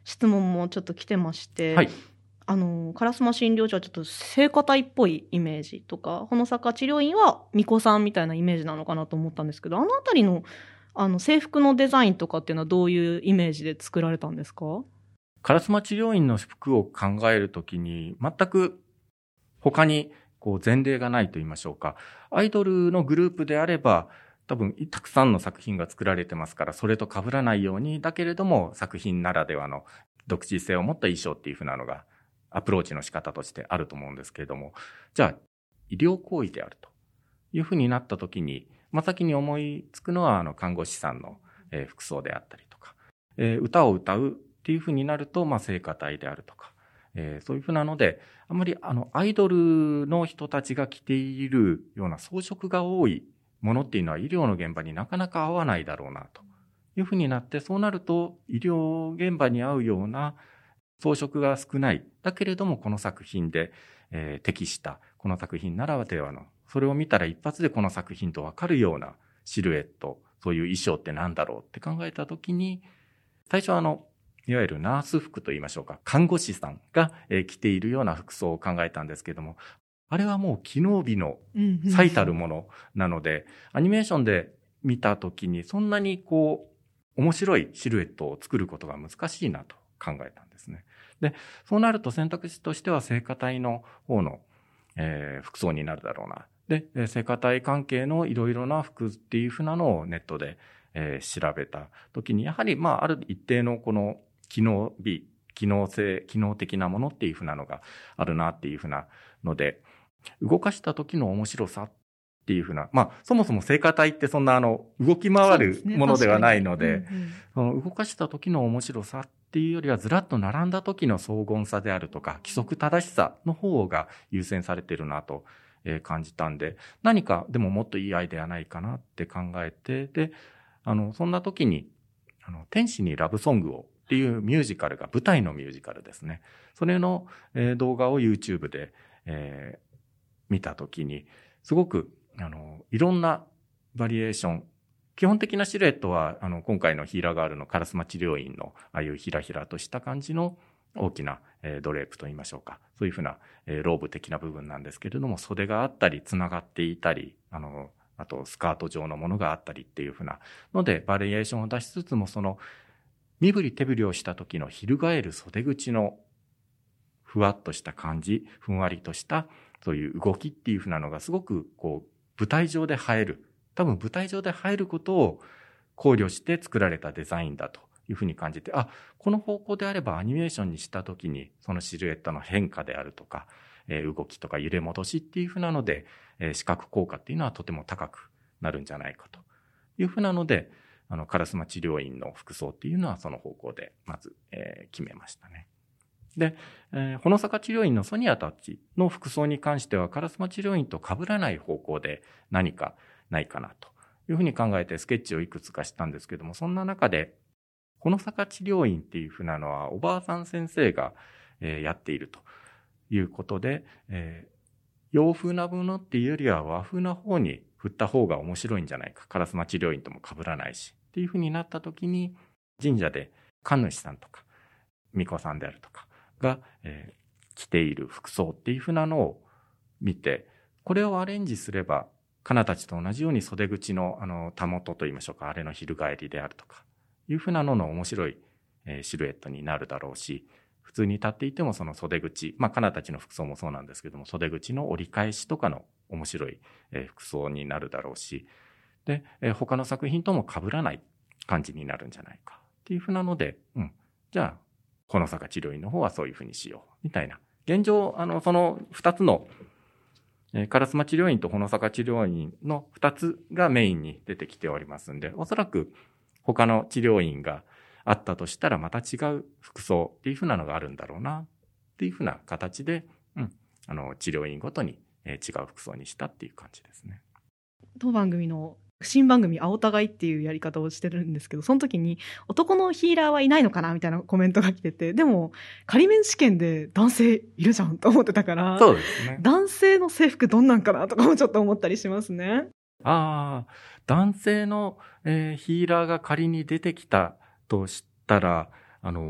C: 質問もちょっと来てまして、
E: はい。
C: 烏丸診療所はちょっと聖歌隊っぽいイメージとか、穂坂治療院は巫女さんみたいなイメージなのかなと思ったんですけど、あのあたりの制服のデザインとかっていうのはどういうイメージで作られたんですか？
E: 烏丸治療院の服を考えるときに、全く他に前例がないと言いましょうか。アイドルのグループであれば、多分たくさんの作品が作られてますから、それと被らないように、だけれども作品ならではの独自性を持った衣装っていうふうなのがアプローチの仕方としてあると思うんですけれども、じゃあ医療行為であるというふうになったときに、真っ先に思いつくのは看護師さんの服装であったりとか、歌を歌うっていうふうになると聖歌隊であるとか、そういうふうなので、あんまりアイドルの人たちが着ているような装飾が多いものっていうのは医療の現場になかなか合わないだろうなというふうになって、そうなると医療現場に合うような装飾が少ない。だけれどもこの作品で、適した、この作品ならではの、それを見たら一発でこの作品と分かるようなシルエット、そういう衣装って何だろうって考えたときに、最初いわゆるナース服と言いましょうか、看護師さんが着ているような服装を考えたんですけども、あれはもう機能美の最たるものなので、アニメーションで見たときにそんなに面白いシルエットを作ることが難しいなと考えたんですね。で、そうなると選択肢としては聖歌隊の方の、服装になるだろうな。で、聖歌隊関係のいろいろな服っていうふうなのをネットで、調べたときに、やはりある一定のこの機能美、機能性、機能的なものっていうふうなのがあるなっていうふうなので、動かした時の面白さっていうふうな、そもそも聖歌隊ってそんな動き回るものではないので、その動かした時の面白さっていうよりはずらっと並んだ時の荘厳さであるとか、規則正しさの方が優先されてるなと感じたんで、何かでももっといいアイデアないかなって考えて、で、そんな時に、天使にラブソングをっていうミュージカルが、舞台のミュージカルですね。それの動画を YouTube で見たときに、すごくいろんなバリエーション、基本的なシルエットは今回のヒーラーガールの烏丸治療院のああいうひらひらとした感じの大きなドレープといいましょうか、そういうふうなローブ的な部分なんですけれども、袖があったりつながっていたり、あとスカート状のものがあったりっていうふうなのでバリエーションを出しつつも、その身振り手振りをした時の翻る袖口のふわっとした感じ、ふんわりとしたそういう動きっていうふうなのがすごく舞台上で映える。多分舞台上で映えることを考慮して作られたデザインだというふうに感じて、この方向であればアニメーションにした時にそのシルエットの変化であるとか、動きとか揺れ戻しっていうふうなので、視覚効果っていうのはとても高くなるんじゃないかというふうなので、烏丸治療院の服装っていうのはその方向でまず、決めましたね。で、穂坂治療院のソニアたちの服装に関しては烏丸治療院と被らない方向で何かないかなというふうに考えてスケッチをいくつかしたんですけども、そんな中で穂坂治療院っていうふうなのはおばあさん先生が、やっているということで、洋風なものっていうよりは和風な方に振った方が面白いんじゃないか、烏丸治療院とも被らないしっていうふうになった時に、神社で神主さんとか巫女さんであるとかが、着ている服装っていうふうなのを見て、これをアレンジすればカナたちと同じように袖口のたもとといいましょうか、あれの翻りであるとかいうふうなのの面白い、シルエットになるだろうし、普通に立っていてもその袖口、カナたちの服装もそうなんですけども、袖口の折り返しとかの面白い、服装になるだろうし、で、他の作品とも被らない感じになるんじゃないかっていうふうなので、じゃあ穂坂治療院の方はそういうふうにしようみたいな。現状その2つの烏丸治療院と穂坂治療院の2つがメインに出てきておりますんで、おそらく他の治療院があったとしたらまた違う服装っていうふうなのがあるんだろうなっていうふうな形で、治療院ごとに違う服装にしたっていう感じですね。
C: 当番組の新番組青互いっていうやり方をしてるんですけど、その時に男のヒーラーはいないのかなみたいなコメントが来てて、でも仮免試験で男性いるじゃんと思ってたから、
E: そうですね。
C: 男性の制服どんなんかなとかもちょっと思ったりしますね。
E: 男性の、ヒーラーが仮に出てきたとしたら、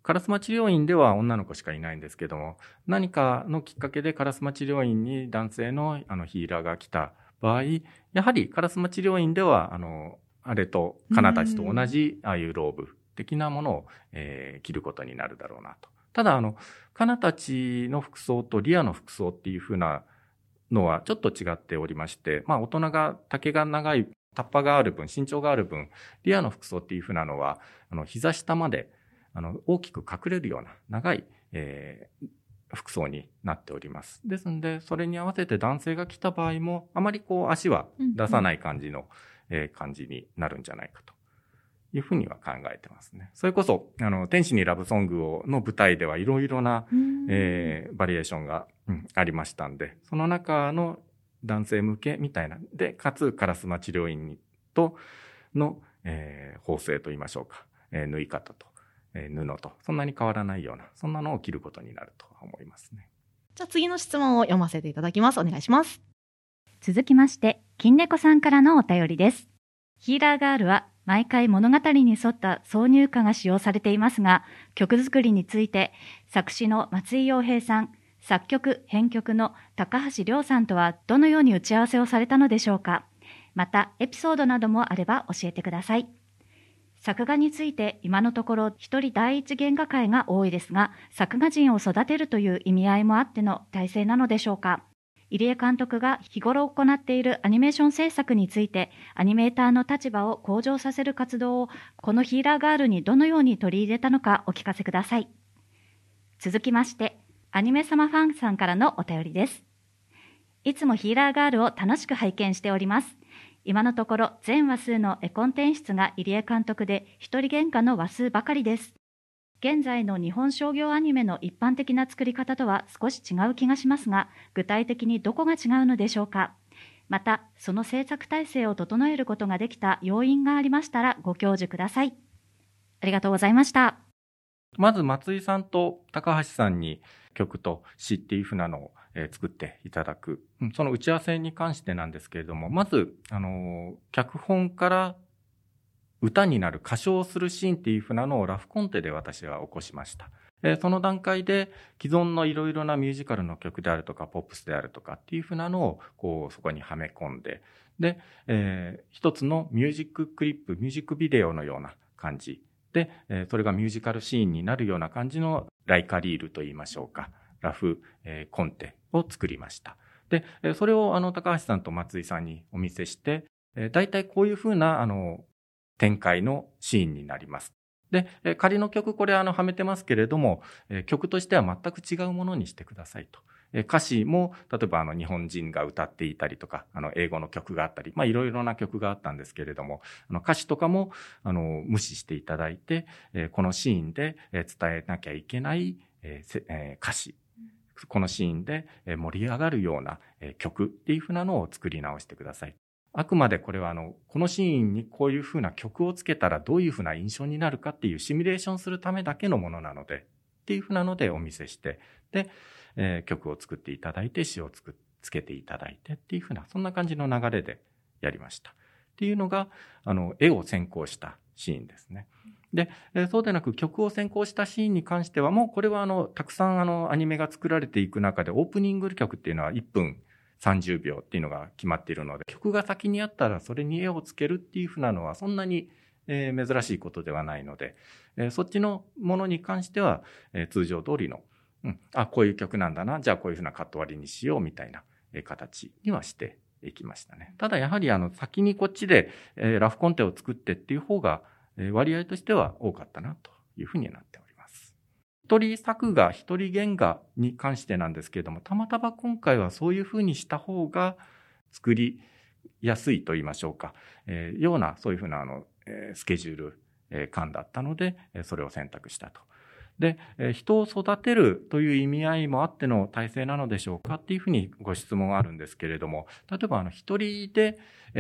E: 烏丸治療院では女の子しかいないんですけども、何かのきっかけで烏丸治療院に男性のヒーラーが来た場合、やはり烏丸治療院ではあれとカナたちと同じああいうローブ的なものを、着ることになるだろうなと。ただカナたちの服装とリアの服装っていう風なのはちょっと違っておりまして、大人が丈が長いタッパがある分、身長がある分、リアの服装っていう風なのは膝下まで大きく隠れるような長い、服装になっております。ですので、それに合わせて男性が来た場合もあまり足は出さない感じの、感じになるんじゃないかというふうには考えてますね。それこそ天使にラブソングの舞台ではいろいろな、バリエーションが、ありましたんで、その中の男性向けみたいなで、かつ烏丸治療院との、縫製といいましょうか、縫い方と、布とそんなに変わらないような、そんなのを着ることになると思いますね。
C: じゃあ次の質問を読ませていただきます。お願いします。
F: 続きまして、金猫さんからのお便りです。ヒーラーガールは毎回物語に沿った挿入歌が使用されていますが、曲作りについて作詞の松井洋平さん、作曲・編曲の高橋亮さんとはどのように打ち合わせをされたのでしょうか。またエピソードなどもあれば教えてください。作画について今のところ一人第一原画会が多いですが、作画人を育てるという意味合いもあっての体制なのでしょうか。入江監督が日頃行っているアニメーション制作について、アニメーターの立場を向上させる活動をこのヒーラーガールにどのように取り入れたのかお聞かせください。続きまして、アニメ様ファンさんからのお便りです。いつもヒーラーガールを楽しく拝見しております。今のところ全話数の絵コンテンツが入江監督で一人原画の話数ばかりです。現在の日本商業アニメの一般的な作り方とは少し違う気がしますが、具体的にどこが違うのでしょうか。また、その制作体制を整えることができた要因がありましたらご教授ください。ありがとうございました。
E: まず松井さんと高橋さんに曲と詩っていうふうなのを作っていただく。その打ち合わせに関してなんですけれども、まず、脚本から歌になる歌唱するシーンっていうふうなのをラフコンテで私は起こしました。その段階で既存のいろいろなミュージカルの曲であるとか、ポップスであるとかっていうふうなのをそこにはめ込んで、で、一つのミュージッククリップ、ミュージックビデオのような感じで、それがミュージカルシーンになるような感じのライカリールといいましょうか、ラフ、コンテを作りました。で、それを高橋さんと松井さんにお見せして、だいたいこういうふうな展開のシーンになります。で、仮の曲これはめてますけれども、曲としては全く違うものにしてくださいと。歌詞も例えば日本人が歌っていたりとか、英語の曲があったり、いろいろな曲があったんですけれども、歌詞とかも無視していただいて、このシーンで伝えなきゃいけない歌詞、このシーンで盛り上がるような曲っていうふうなのを作り直してください。あくまでこれはこのシーンにこういうふうな曲をつけたらどういうふうな印象になるかっていうシミュレーションするためだけのものなのでっていうふうなのでお見せして、で、曲を作っていただいて詩をつけていただいてっていうふうな、そんな感じの流れでやりましたっていうのが絵を先行したシーンですね。で、そうでなく曲を先行したシーンに関してはもうこれはたくさんアニメが作られていく中でオープニング曲っていうのは1分30秒っていうのが決まっているので、曲が先にあったらそれに絵をつけるっていうふうなのはそんなに珍しいことではないので、そっちのものに関しては通常通りの、こういう曲なんだな、じゃあこういうふうなカット割りにしようみたいな形にはしていきましたね。ただやはり先にこっちでラフコンテを作ってっていう方が割合としては多かったなというふうになっております。一人作画、一人原画に関してなんですけれども、たまたま今回はそういうふうにした方が作りやすいと言いましょうか、ようなそういうふうなスケジュール感だったので、それを選択したと。で、人を育てるという意味合いもあっての体制なのでしょうかっていうふうにご質問があるんですけれども、例えば一人で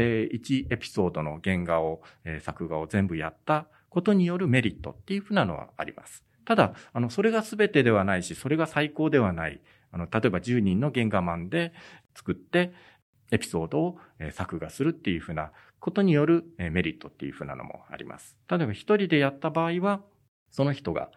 E: 1エピソードの原画を作画を全部やったことによるメリットっていうふうなのはあります。ただそれが全てではないし、それが最高ではない。例えば10人の原画マンで作ってエピソードを作画するっていうふうなことによるメリットっていうふうなのもあります。例えば一人でやった場合は、その人が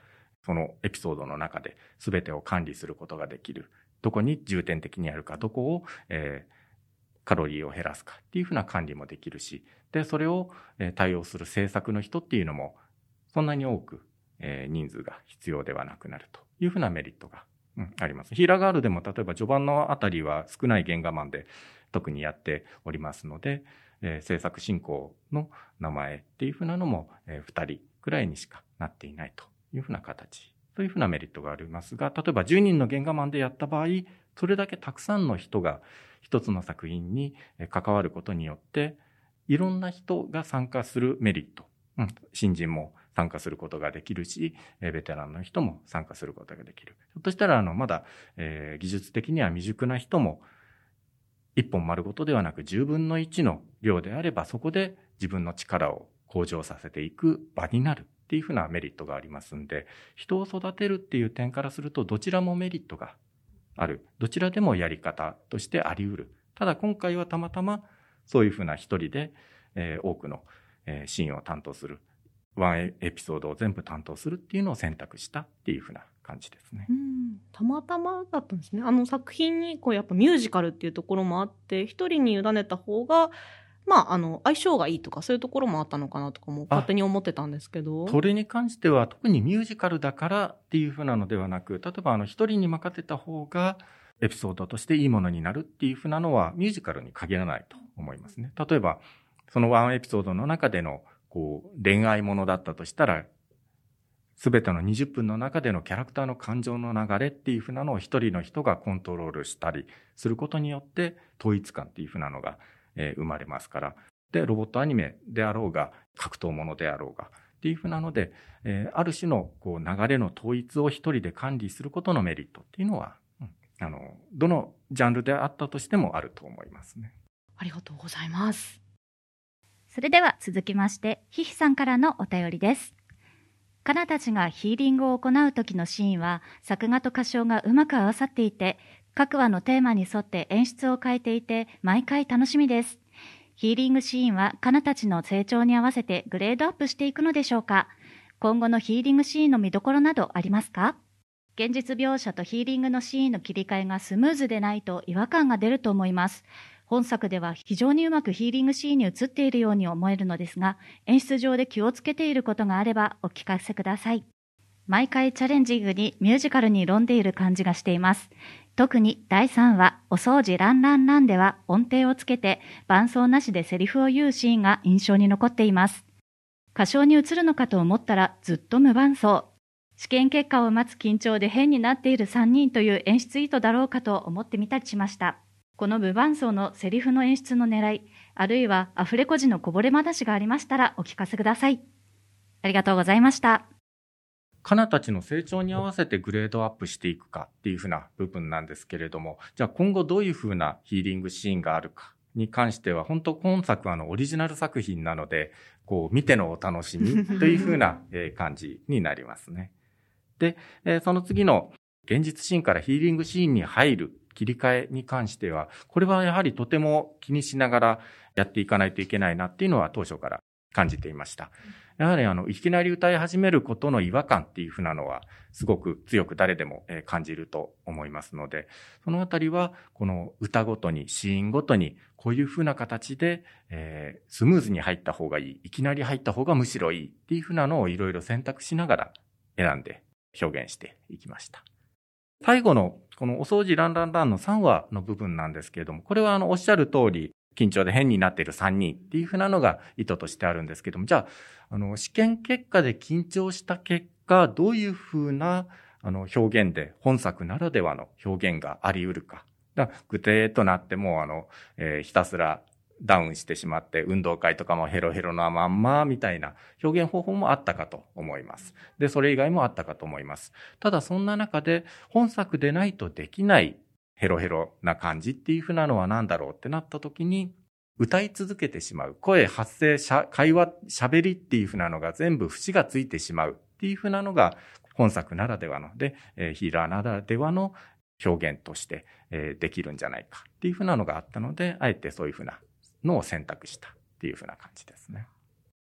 E: そのエピソードの中で全てを管理することができる。どこに重点的にやるか、どこを、カロリーを減らすかっていうふうな管理もできるし、で、それを対応する制作の人っていうのも、そんなに多く、人数が必要ではなくなるというふうなメリットが、あります。ヒーラーガールでも例えば序盤のあたりは少ない原画マンで特にやっておりますので、制作進行の名前っていうふうなのも、2人くらいにしかなっていないというふうな形。というふうなメリットがありますが、例えば10人の原画マンでやった場合、それだけたくさんの人が一つの作品に関わることによって、いろんな人が参加するメリット。新人も参加することができるし、ベテランの人も参加することができる。ひょっとしたら、まだ、技術的には未熟な人も、一本丸ごとではなく10分の1の量であれば、そこで自分の力を向上させていく場になるっていうふうなメリットがありますんで、人を育てるっていう点からすると、どちらもメリットがある。どちらでもやり方としてあり得る。ただ今回はたまたまそういうふうな一人で、多くの、シーンを担当する。ワンエピソードを全部担当するっていうのを選択したっていうふうな感じですね。
C: たまたまだったんですね。作品にやっぱミュージカルっていうところもあって、一人に委ねた方が、相性がいいとかそういうところもあったのかなとかも勝手に思ってたんですけど。
E: それに関しては特にミュージカルだからっていうふうなのではなく、例えば一人に任せた方がエピソードとしていいものになるっていうふうなのはミュージカルに限らないと思いますね。例えばそのワンエピソードの中での恋愛ものだったとしたら、すべての20分の中でのキャラクターの感情の流れっていうふうなのを一人の人がコントロールしたりすることによって統一感っていうふうなのが生まれますから。で、ロボットアニメであろうが格闘ものであろうがっていうふうなので、ある種の流れの統一を一人で管理することのメリットっていうのは、どのジャンルであったとしてもあると思いますね。
C: ありがとうございます。
F: それでは続きまして、ひひさんからのお便りです。カナたちがヒーリングを行う時のシーンは、作画と歌唱がうまく合わさっていて、各話のテーマに沿って演出を変えていて、毎回楽しみです。ヒーリングシーンはカナたちの成長に合わせてグレードアップしていくのでしょうか。今後のヒーリングシーンの見どころなどありますか？現実描写とヒーリングのシーンの切り替えがスムーズでないと違和感が出ると思います。本作では非常にうまくヒーリングシーンに映っているように思えるのですが、演出上で気をつけていることがあればお聞かせください。毎回チャレンジングにミュージカルに挑んでいる感じがしています。特に第3話、お掃除ランランランでは音程をつけて伴奏なしでセリフを言うシーンが印象に残っています。歌唱に移るのかと思ったらずっと無伴奏。試験結果を待つ緊張で変になっている3人という演出意図だろうかと思ってみたりしました。この無伴奏のセリフの演出の狙い、あるいはアフレコ時のこぼれ話がありましたらお聞かせください。ありがとうございました。
E: カナたちの成長に合わせてグレードアップしていくかっていうふうな部分なんですけれども、じゃあ今後どういうふうなヒーリングシーンがあるかに関しては、本当今作はオリジナル作品なので、見てのお楽しみというふうな感じになりますね。で、その次の現実シーンからヒーリングシーンに入る切り替えに関しては、これはやはりとても気にしながらやっていかないといけないなっていうのは当初から感じていました。やはりいきなり歌い始めることの違和感っていうふうなのはすごく強く誰でも感じると思いますので、そのあたりはこの歌ごとにシーンごとにこういうふうな形でスムーズに入った方がいい、いきなり入った方がむしろいいっていうふうなのをいろいろ選択しながら選んで表現していきました。最後のこのお掃除ランランランの3話の部分なんですけれども、これはおっしゃる通り緊張で変になっている3人っていうふうなのが意図としてあるんですけども、じゃあ試験結果で緊張した結果どういうふうな表現で本作ならではの表現があり得るか。ぐてーっとなってもひたすらダウンしてしまって運動会とかもヘロヘロなまんまみたいな表現方法もあったかと思います。で、それ以外もあったかと思います。ただそんな中で本作でないとできないヘロヘロな感じっていうふうなのは何だろうってなった時に、歌い続けてしまう。声、発声、会話、喋りっていうふうなのが全部節がついてしまうっていうふうなのが本作ならではので、ヒーラーならではの表現としてできるんじゃないかっていうふうなのがあったので、あえてそういうふうなのを選択したっていうふうな感じですね。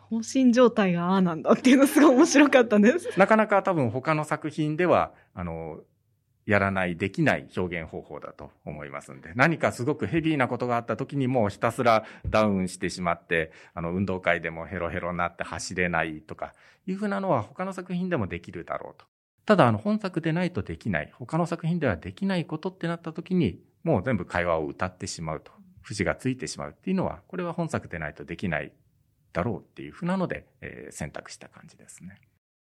C: 放心状態がああなんだっていうのすごい面白かったです。
E: なかなか多分他の作品では、やらない、できない表現方法だと思いますんで、何かすごくヘビーなことがあった時にもうひたすらダウンしてしまって、運動会でもヘロヘロになって走れないとかいうふうなのは他の作品でもできるだろうと。ただ本作でないとできない、他の作品ではできないことってなった時に、もう全部会話を歌ってしまうと、節がついてしまうっていうのは、これは本作でないとできないだろうっていうふうなので、選択した感じですね。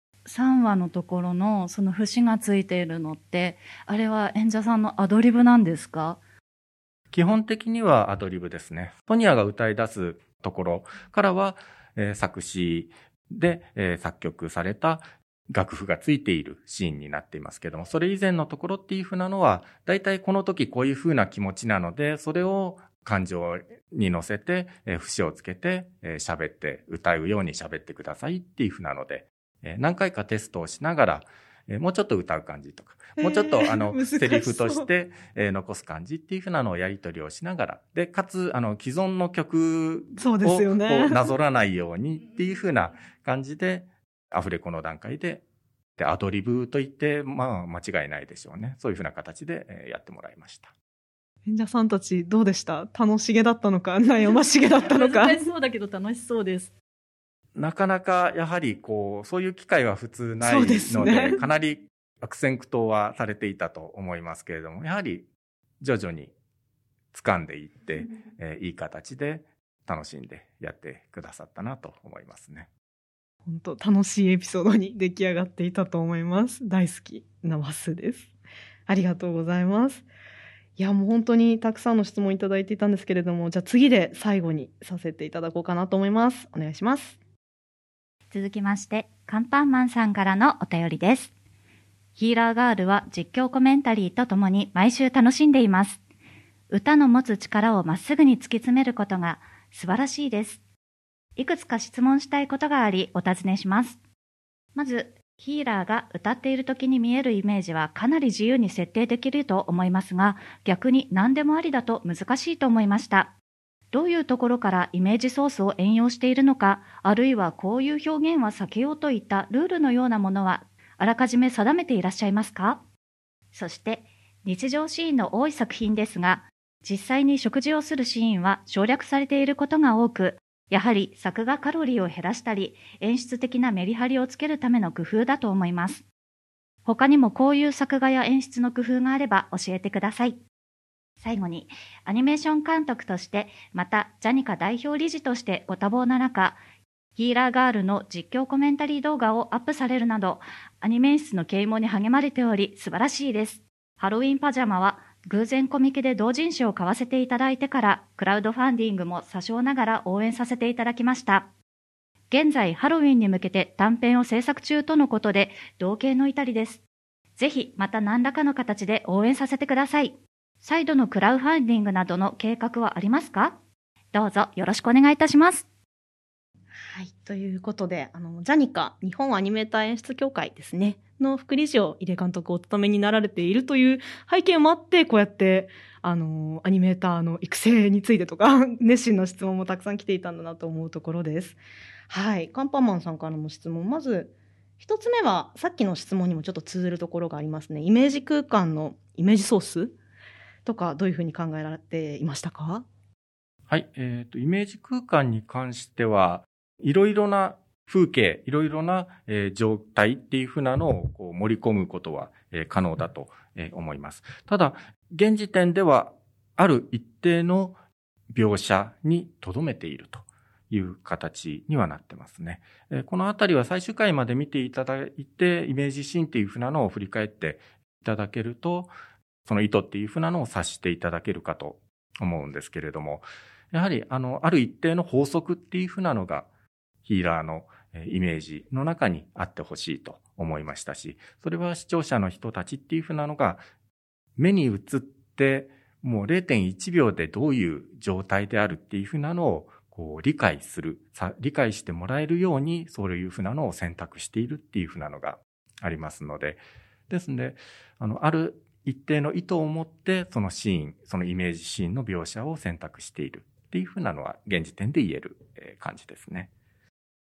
F: 3話のところのその節がついているのって、あれは演者さんのアドリブなんですか？
E: 基本的にはアドリブですね。トニアが歌い出すところからは、作詞で、作曲された楽譜がついているシーンになっていますけども、それ以前のところっていうふうなのは、だいたいこの時こういうふうな気持ちなので、それを感情に乗せて、節をつけて喋って、歌うように喋ってくださいっていうふうなので、何回かテストをしながら、もうちょっと歌う感じとか、もうちょっとセリフとして残す感じっていうふうなのをやり取りをしながら、で、かつ既存の曲をなぞらないようにっていうふうな感じで、アフレコの段階で、アドリブと言って、間違いないでしょうね。そういうふうな形でやってもらいました。
C: 演者さんたちどうでした？楽しげだったのか、悩ましげだったのか。
D: 難しそうだけど楽しそうです。
E: なかなかやはりそういう機会は普通ないので、かなり悪戦苦闘はされていたと思いますけれども、やはり徐々に掴んでいって、いい形で楽しんでやってくださったなと思いますね。
C: 本当楽しいエピソードに出来上がっていたと思います。大好きなマスです。ありがとうございます。いや、もう本当にたくさんの質問いただいていたんですけれども、じゃあ次で最後にさせていただこうかなと思います。お願いします。
F: 続きまして、カンパンマンさんからのお便りです。ヒーラーガールは実況コメンタリーとともに毎週楽しんでいます。歌の持つ力をまっすぐに突き詰めることが素晴らしいです。いくつか質問したいことがありお尋ねします。まず、ヒーラーが歌っている時に見えるイメージはかなり自由に設定できると思いますが、逆に何でもありだと難しいと思いました。どういうところからイメージソースを援用しているのか、あるいはこういう表現は避けようといったルールのようなものはあらかじめ定めていらっしゃいますか？そして、日常シーンの多い作品ですが、実際に食事をするシーンは省略されていることが多く、やはり作画カロリーを減らしたり、演出的なメリハリをつけるための工夫だと思います。他にもこういう作画や演出の工夫があれば教えてください。最後に、アニメーション監督として、またジャニカ代表理事としてご多忙な中、ヒーラーガールの実況コメンタリー動画をアップされるなど、アニメ演出の啓蒙に励まれており素晴らしいです。ハロウィンパジャマは偶然コミケで同人誌を買わせていただいてから、クラウドファンディングも詐称ながら応援させていただきました。現在ハロウィンに向けて短編を制作中とのことで、同型の至りです。ぜひまた何らかの形で応援させてください。再度のクラウドファンディングなどの計画はありますか？どうぞよろしくお願いいたします。
C: はい、ということで、ジャニカ日本アニメーター演出協会ですねの副理事を井出監督お務めになられているという背景もあって、こうやってアニメーターの育成についてとか熱心な質問もたくさん来ていたんだなと思うところです。はい、カンパンマンさんからの質問、まず一つ目はさっきの質問にもちょっと通ずるところがありますね。イメージ空間のイメージソースとかどういうふうに考えられていましたか？
E: はい、イメージ空間に関してはいろいろな風景、いろいろな状態っていうふうなのをこう盛り込むことは可能だと思います。ただ、現時点ではある一定の描写に留めているという形にはなってますね。このあたりは最終回まで見ていただいて、イメージシーンっていうふうなのを振り返っていただけると、その意図っていうふうなのを察していただけるかと思うんですけれども、やはりある一定の法則っていうふうなのがヒーラーのイメージの中にあってほしいと思いましたし、それは視聴者の人たちっていうふうなのが目に映ってもう 0.1 秒でどういう状態であるっていうふうなのをこう理解してもらえるように、そういうふうなのを選択しているっていうふうなのがありますので、ですのである一定の意図を持ってそのシーン、そのイメージシーンの描写を選択しているっていうふうなのは現時点で言える感じですね。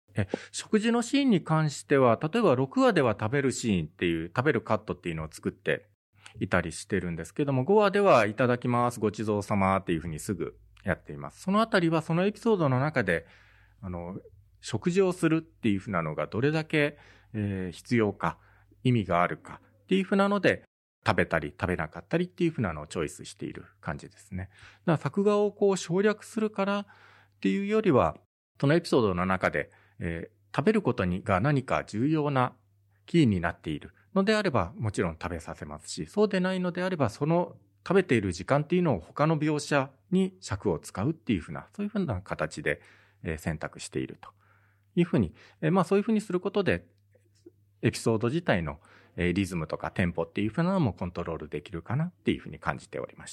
E: 食事のシーンに関しては、例えば6話では食べるシーンっていう、食べるカットっていうのを作っていたりしてるんですけども、5話ではいただきます、ごちそうさまっていうふうにすぐやっています。そのあたりはそのエピソードの中で、食事をするっていうふうなのがどれだけ、必要か、意味があるかっていうふうなので、食べたり食べなかったりっていうふうなのをチョイスしている感じですね。だから作画をこう省略するからっていうよりは、そのエピソードの中で、食べることが何か重要なキーになっているのであればもちろん食べさせますし、そうでないのであればその食べている時間っていうのを他の描写に尺を使うっていうふうな、そういうふうな形で選択しているというふうに、そういうふうにすることでエピソード自体のリズムとかテンポっていうふうなのもコントロールできるかなっていうふうに感じておりました。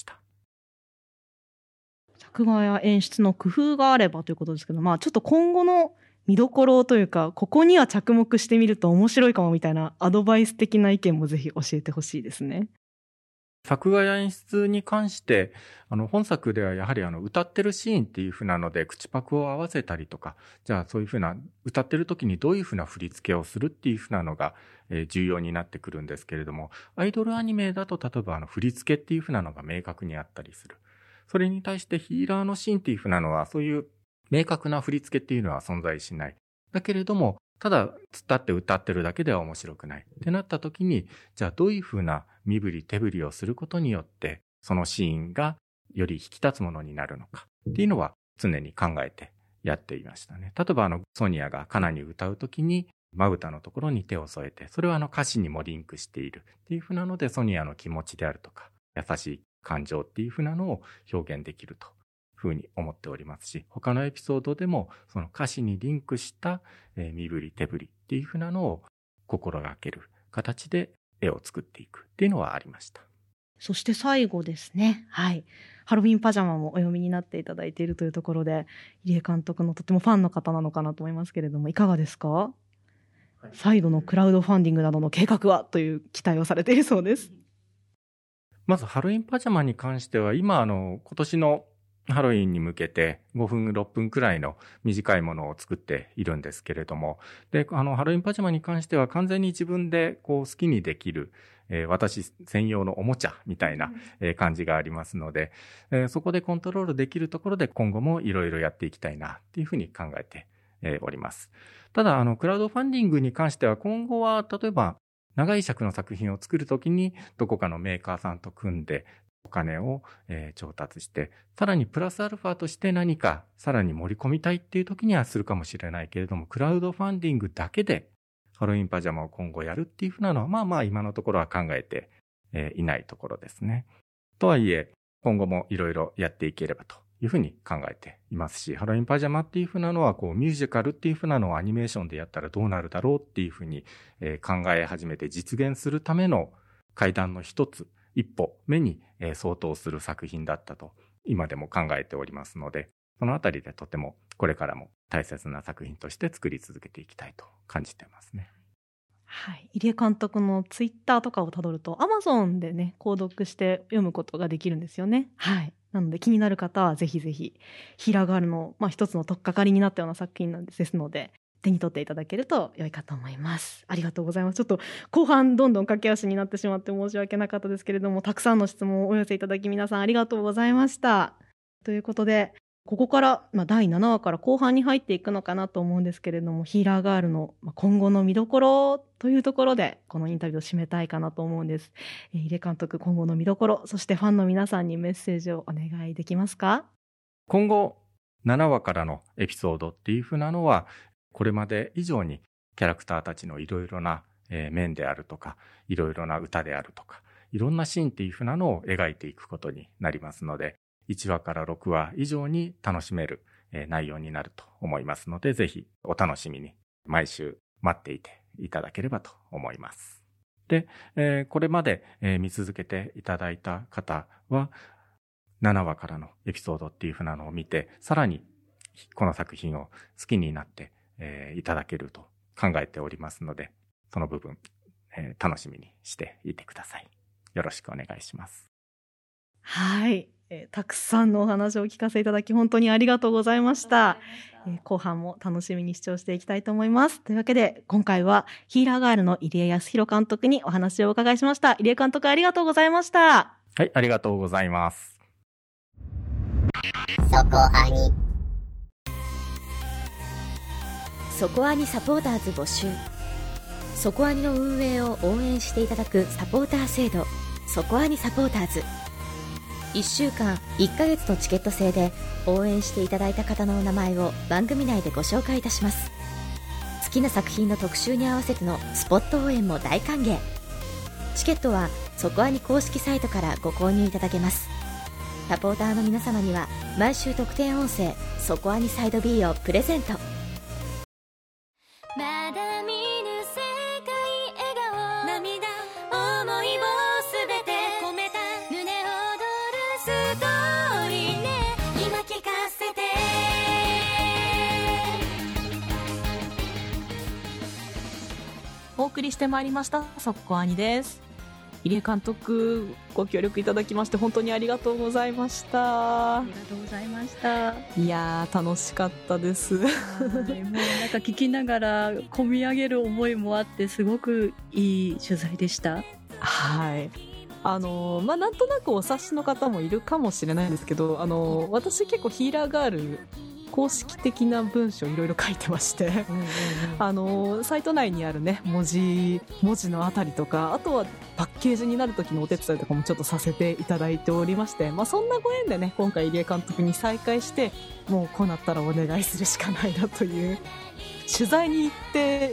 C: 作画や演出の工夫があればということですけど、ちょっと今後の見どころというか、ここには着目してみると面白いかもみたいなアドバイス的な意見もぜひ教えてほしいですね。
E: 作画や演出に関して、本作ではやはり歌ってるシーンっていう風なので、口パクを合わせたりとか、じゃあそういう風な、歌ってる時にどういう風な振り付けをするっていう風なのが、重要になってくるんですけれども、アイドルアニメだと例えば振り付けっていう風なのが明確にあったりする。それに対してヒーラーのシーンっていう風なのは、そういう明確な振り付けっていうのは存在しない。だけれども、ただ突っ立って歌ってるだけでは面白くないってなった時に、じゃあどういうふうな身振り手振りをすることによってそのシーンがより引き立つものになるのかっていうのは常に考えてやっていましたね。例えばソニアがカナに歌う時にまぶたのところに手を添えて、それは歌詞にもリンクしているっていうふうなので、ソニアの気持ちであるとか優しい感情っていうふうなのを表現できるとふうに思っておりますし、他のエピソードでもその歌詞にリンクした身振り手振りっていうふうなのを心がける形で絵を作っていくっていうのはありました。
C: そして最後ですね。はい。ハロウィンパジャマもお読みになっていただいているというところで、入江監督のとてもファンの方なのかなと思いますけれども、いかがですか？はい、再度のクラウドファンディングなどの計画はという期待をされているそうです。
E: まずハロウィンパジャマに関しては今今年のハロウィンに向けて5分6分くらいの短いものを作っているんですけれども、でハロウィンパジャマに関しては完全に自分で好きにできる、私専用のおもちゃみたいな、感じがありますので、そこでコントロールできるところで今後もいろいろやっていきたいなっていうふうに考えて、おります。ただクラウドファンディングに関しては今後は例えば長い尺の作品を作るときにどこかのメーカーさんと組んでお金を調達して、さらにプラスアルファとして何かさらに盛り込みたいっていう時にはするかもしれないけれども、クラウドファンディングだけでハロウィンパジャマを今後やるっていうふうなのは今のところは考えていないところですね。とはいえ今後もいろいろやっていければというふうに考えていますし、ハロウィンパジャマっていうふうなのはミュージカルっていうふうなのをアニメーションでやったらどうなるだろうっていうふうに考え始めて、実現するための階段の一つ一歩目に相当する作品だったと今でも考えておりますので、そのあたりでとてもこれからも大切な作品として作り続けていきたいと感じてますね。
C: はい、入江監督のツイッターとかをたどると Amazon でね購読して読むことができるんですよね。はい。なので気になる方はぜひぜひヒーラーガールの、一つの取っかかりになったような作品なんですので、手に取っていただけると良いかと思います。ありがとうございます。ちょっと後半どんどん駆け足になってしまって申し訳なかったですけれども、たくさんの質問をお寄せいただき皆さんありがとうございました。ということでここから、第7話から後半に入っていくのかなと思うんですけれども、ヒーラーガールの今後の見どころというところでこのインタビューを締めたいかなと思うんです。入江監督、今後の見どころ、そしてファンの皆さんにメッセージをお願いできますか？
E: 今後7話からのエピソードっていうふうなのは、これまで以上にキャラクターたちのいろいろな面であるとか、いろいろな歌であるとか、いろんなシーンっていうふうなのを描いていくことになりますので、1話から6話以上に楽しめる内容になると思いますので、ぜひお楽しみに毎週待っていていただければと思います。で、これまで見続けていただいた方は、7話からのエピソードっていうふうなのを見て、さらにこの作品を好きになっていただけると考えておりますので、その部分、楽しみにしていてください。よろしくお願いします。
C: はい。 たくさんのお話をお聞かせいただき本当にありがとうございました。後半も楽しみに視聴していきたいと思います。というわけで今回はヒーラーガールの入江康弘監督にお話をお伺いしました。入江監督ありがとうございました。
E: はい、ありがとうございます。
B: そこアニ。
A: そこアニサポーターズ募集。そこアニの運営を応援していただくサポーター制度、そこアニサポーターズ。1週間1ヶ月のチケット制で応援していただいた方のお名前を番組内でご紹介いたします。好きな作品の特集に合わせてのスポット応援も大歓迎。チケットはそこアニ公式サイトからご購入いただけます。サポーターの皆様には毎週特典音声そこアニサイド B をプレゼント。
B: まだ見ぬ世界笑顔涙思いをすべて込めた胸躍るストーリーね今聞かせて。
G: お送りしてまいりましたそこアニです。入江監督ご協力いただきまして本当にありがとうございました。
D: ありがとうございました。
G: いやー楽しかったです。
D: もうなんか聞きながら込み上げる思いもあってすごくいい取材でした。
G: はい。なんとなくお察しの方もいるかもしれないんですけど、私結構ヒーラーガール公式的な文章いろいろ書いてまして、サイト内にあるね文字のあたりとか、あとはパッケージになる時のお手伝いとかもちょっとさせていただいておりまして、そんなご縁でね今回入江監督に再会して、もうこうなったらお願いするしかないなという取材に行って、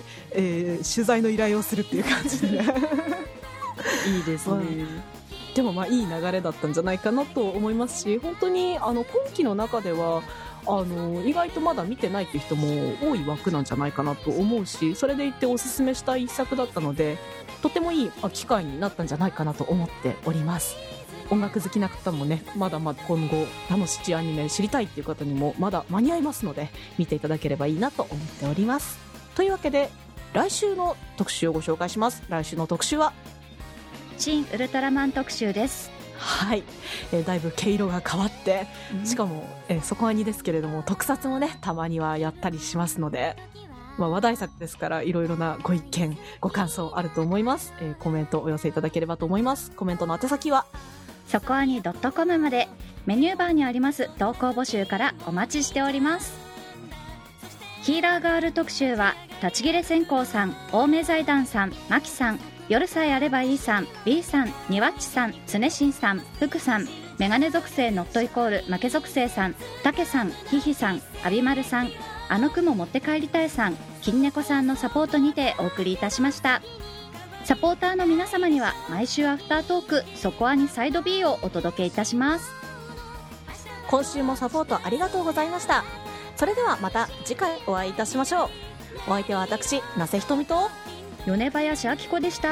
G: 取材の依頼をするっていう感じでね
D: いいですね。
G: でもいい流れだったんじゃないかなと思いますし、本当に今期の中では意外とまだ見てないっていう人も多い枠なんじゃないかなと思うし、それでいておすすめしたい一作だったので、とてもいい機会になったんじゃないかなと思っております。音楽好きな方もね、まだまだ今後楽しいアニメ知りたいっていう方にもまだ間に合いますので、見ていただければいいなと思っております。というわけで来週の特集をご紹介します。来週の特集は
F: 新ウルトラマン特集です。
G: はい、だいぶ毛色が変わって、しかも、そこアニですけれども特撮もねたまにはやったりしますので、話題作ですからいろいろなご意見ご感想あると思います。コメントお寄せいただければと思います。コメントの宛先は
F: そこアニ .com まで。メニューバーにあります投稿募集からお待ちしております。ヒーラーガール特集は立ち切れ線香さん、青梅財団さん、マキさん、夜さえあればいいさん、 B さん、ニワッチさん、常新さん、福さん、メガネ属性ノットイコール負け属性さん、たけさん、ひひさん、アビマルさん、あの雲持って帰りたいさん、金猫さんのサポートにてお送りいたしました。サポーターの皆様には毎週アフタートークそこアニサイド B をお届けいたします。
G: 今週もサポートありがとうございました。それではまた次回お会いいたしましょう。お相手は私那瀬ひとみと
F: 米林明子でした。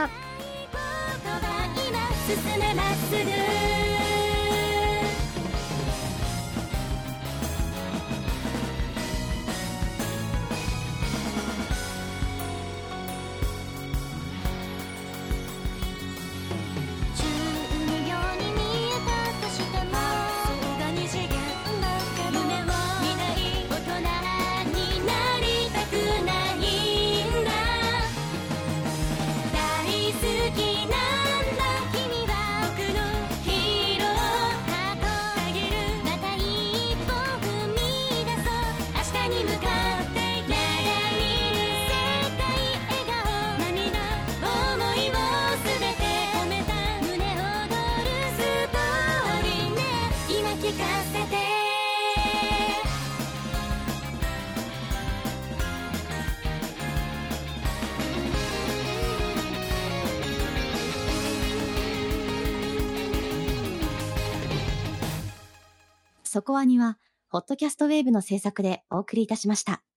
B: 進めまする
A: そこアニは、ホットキャストウェーブの制作でお送りいたしました。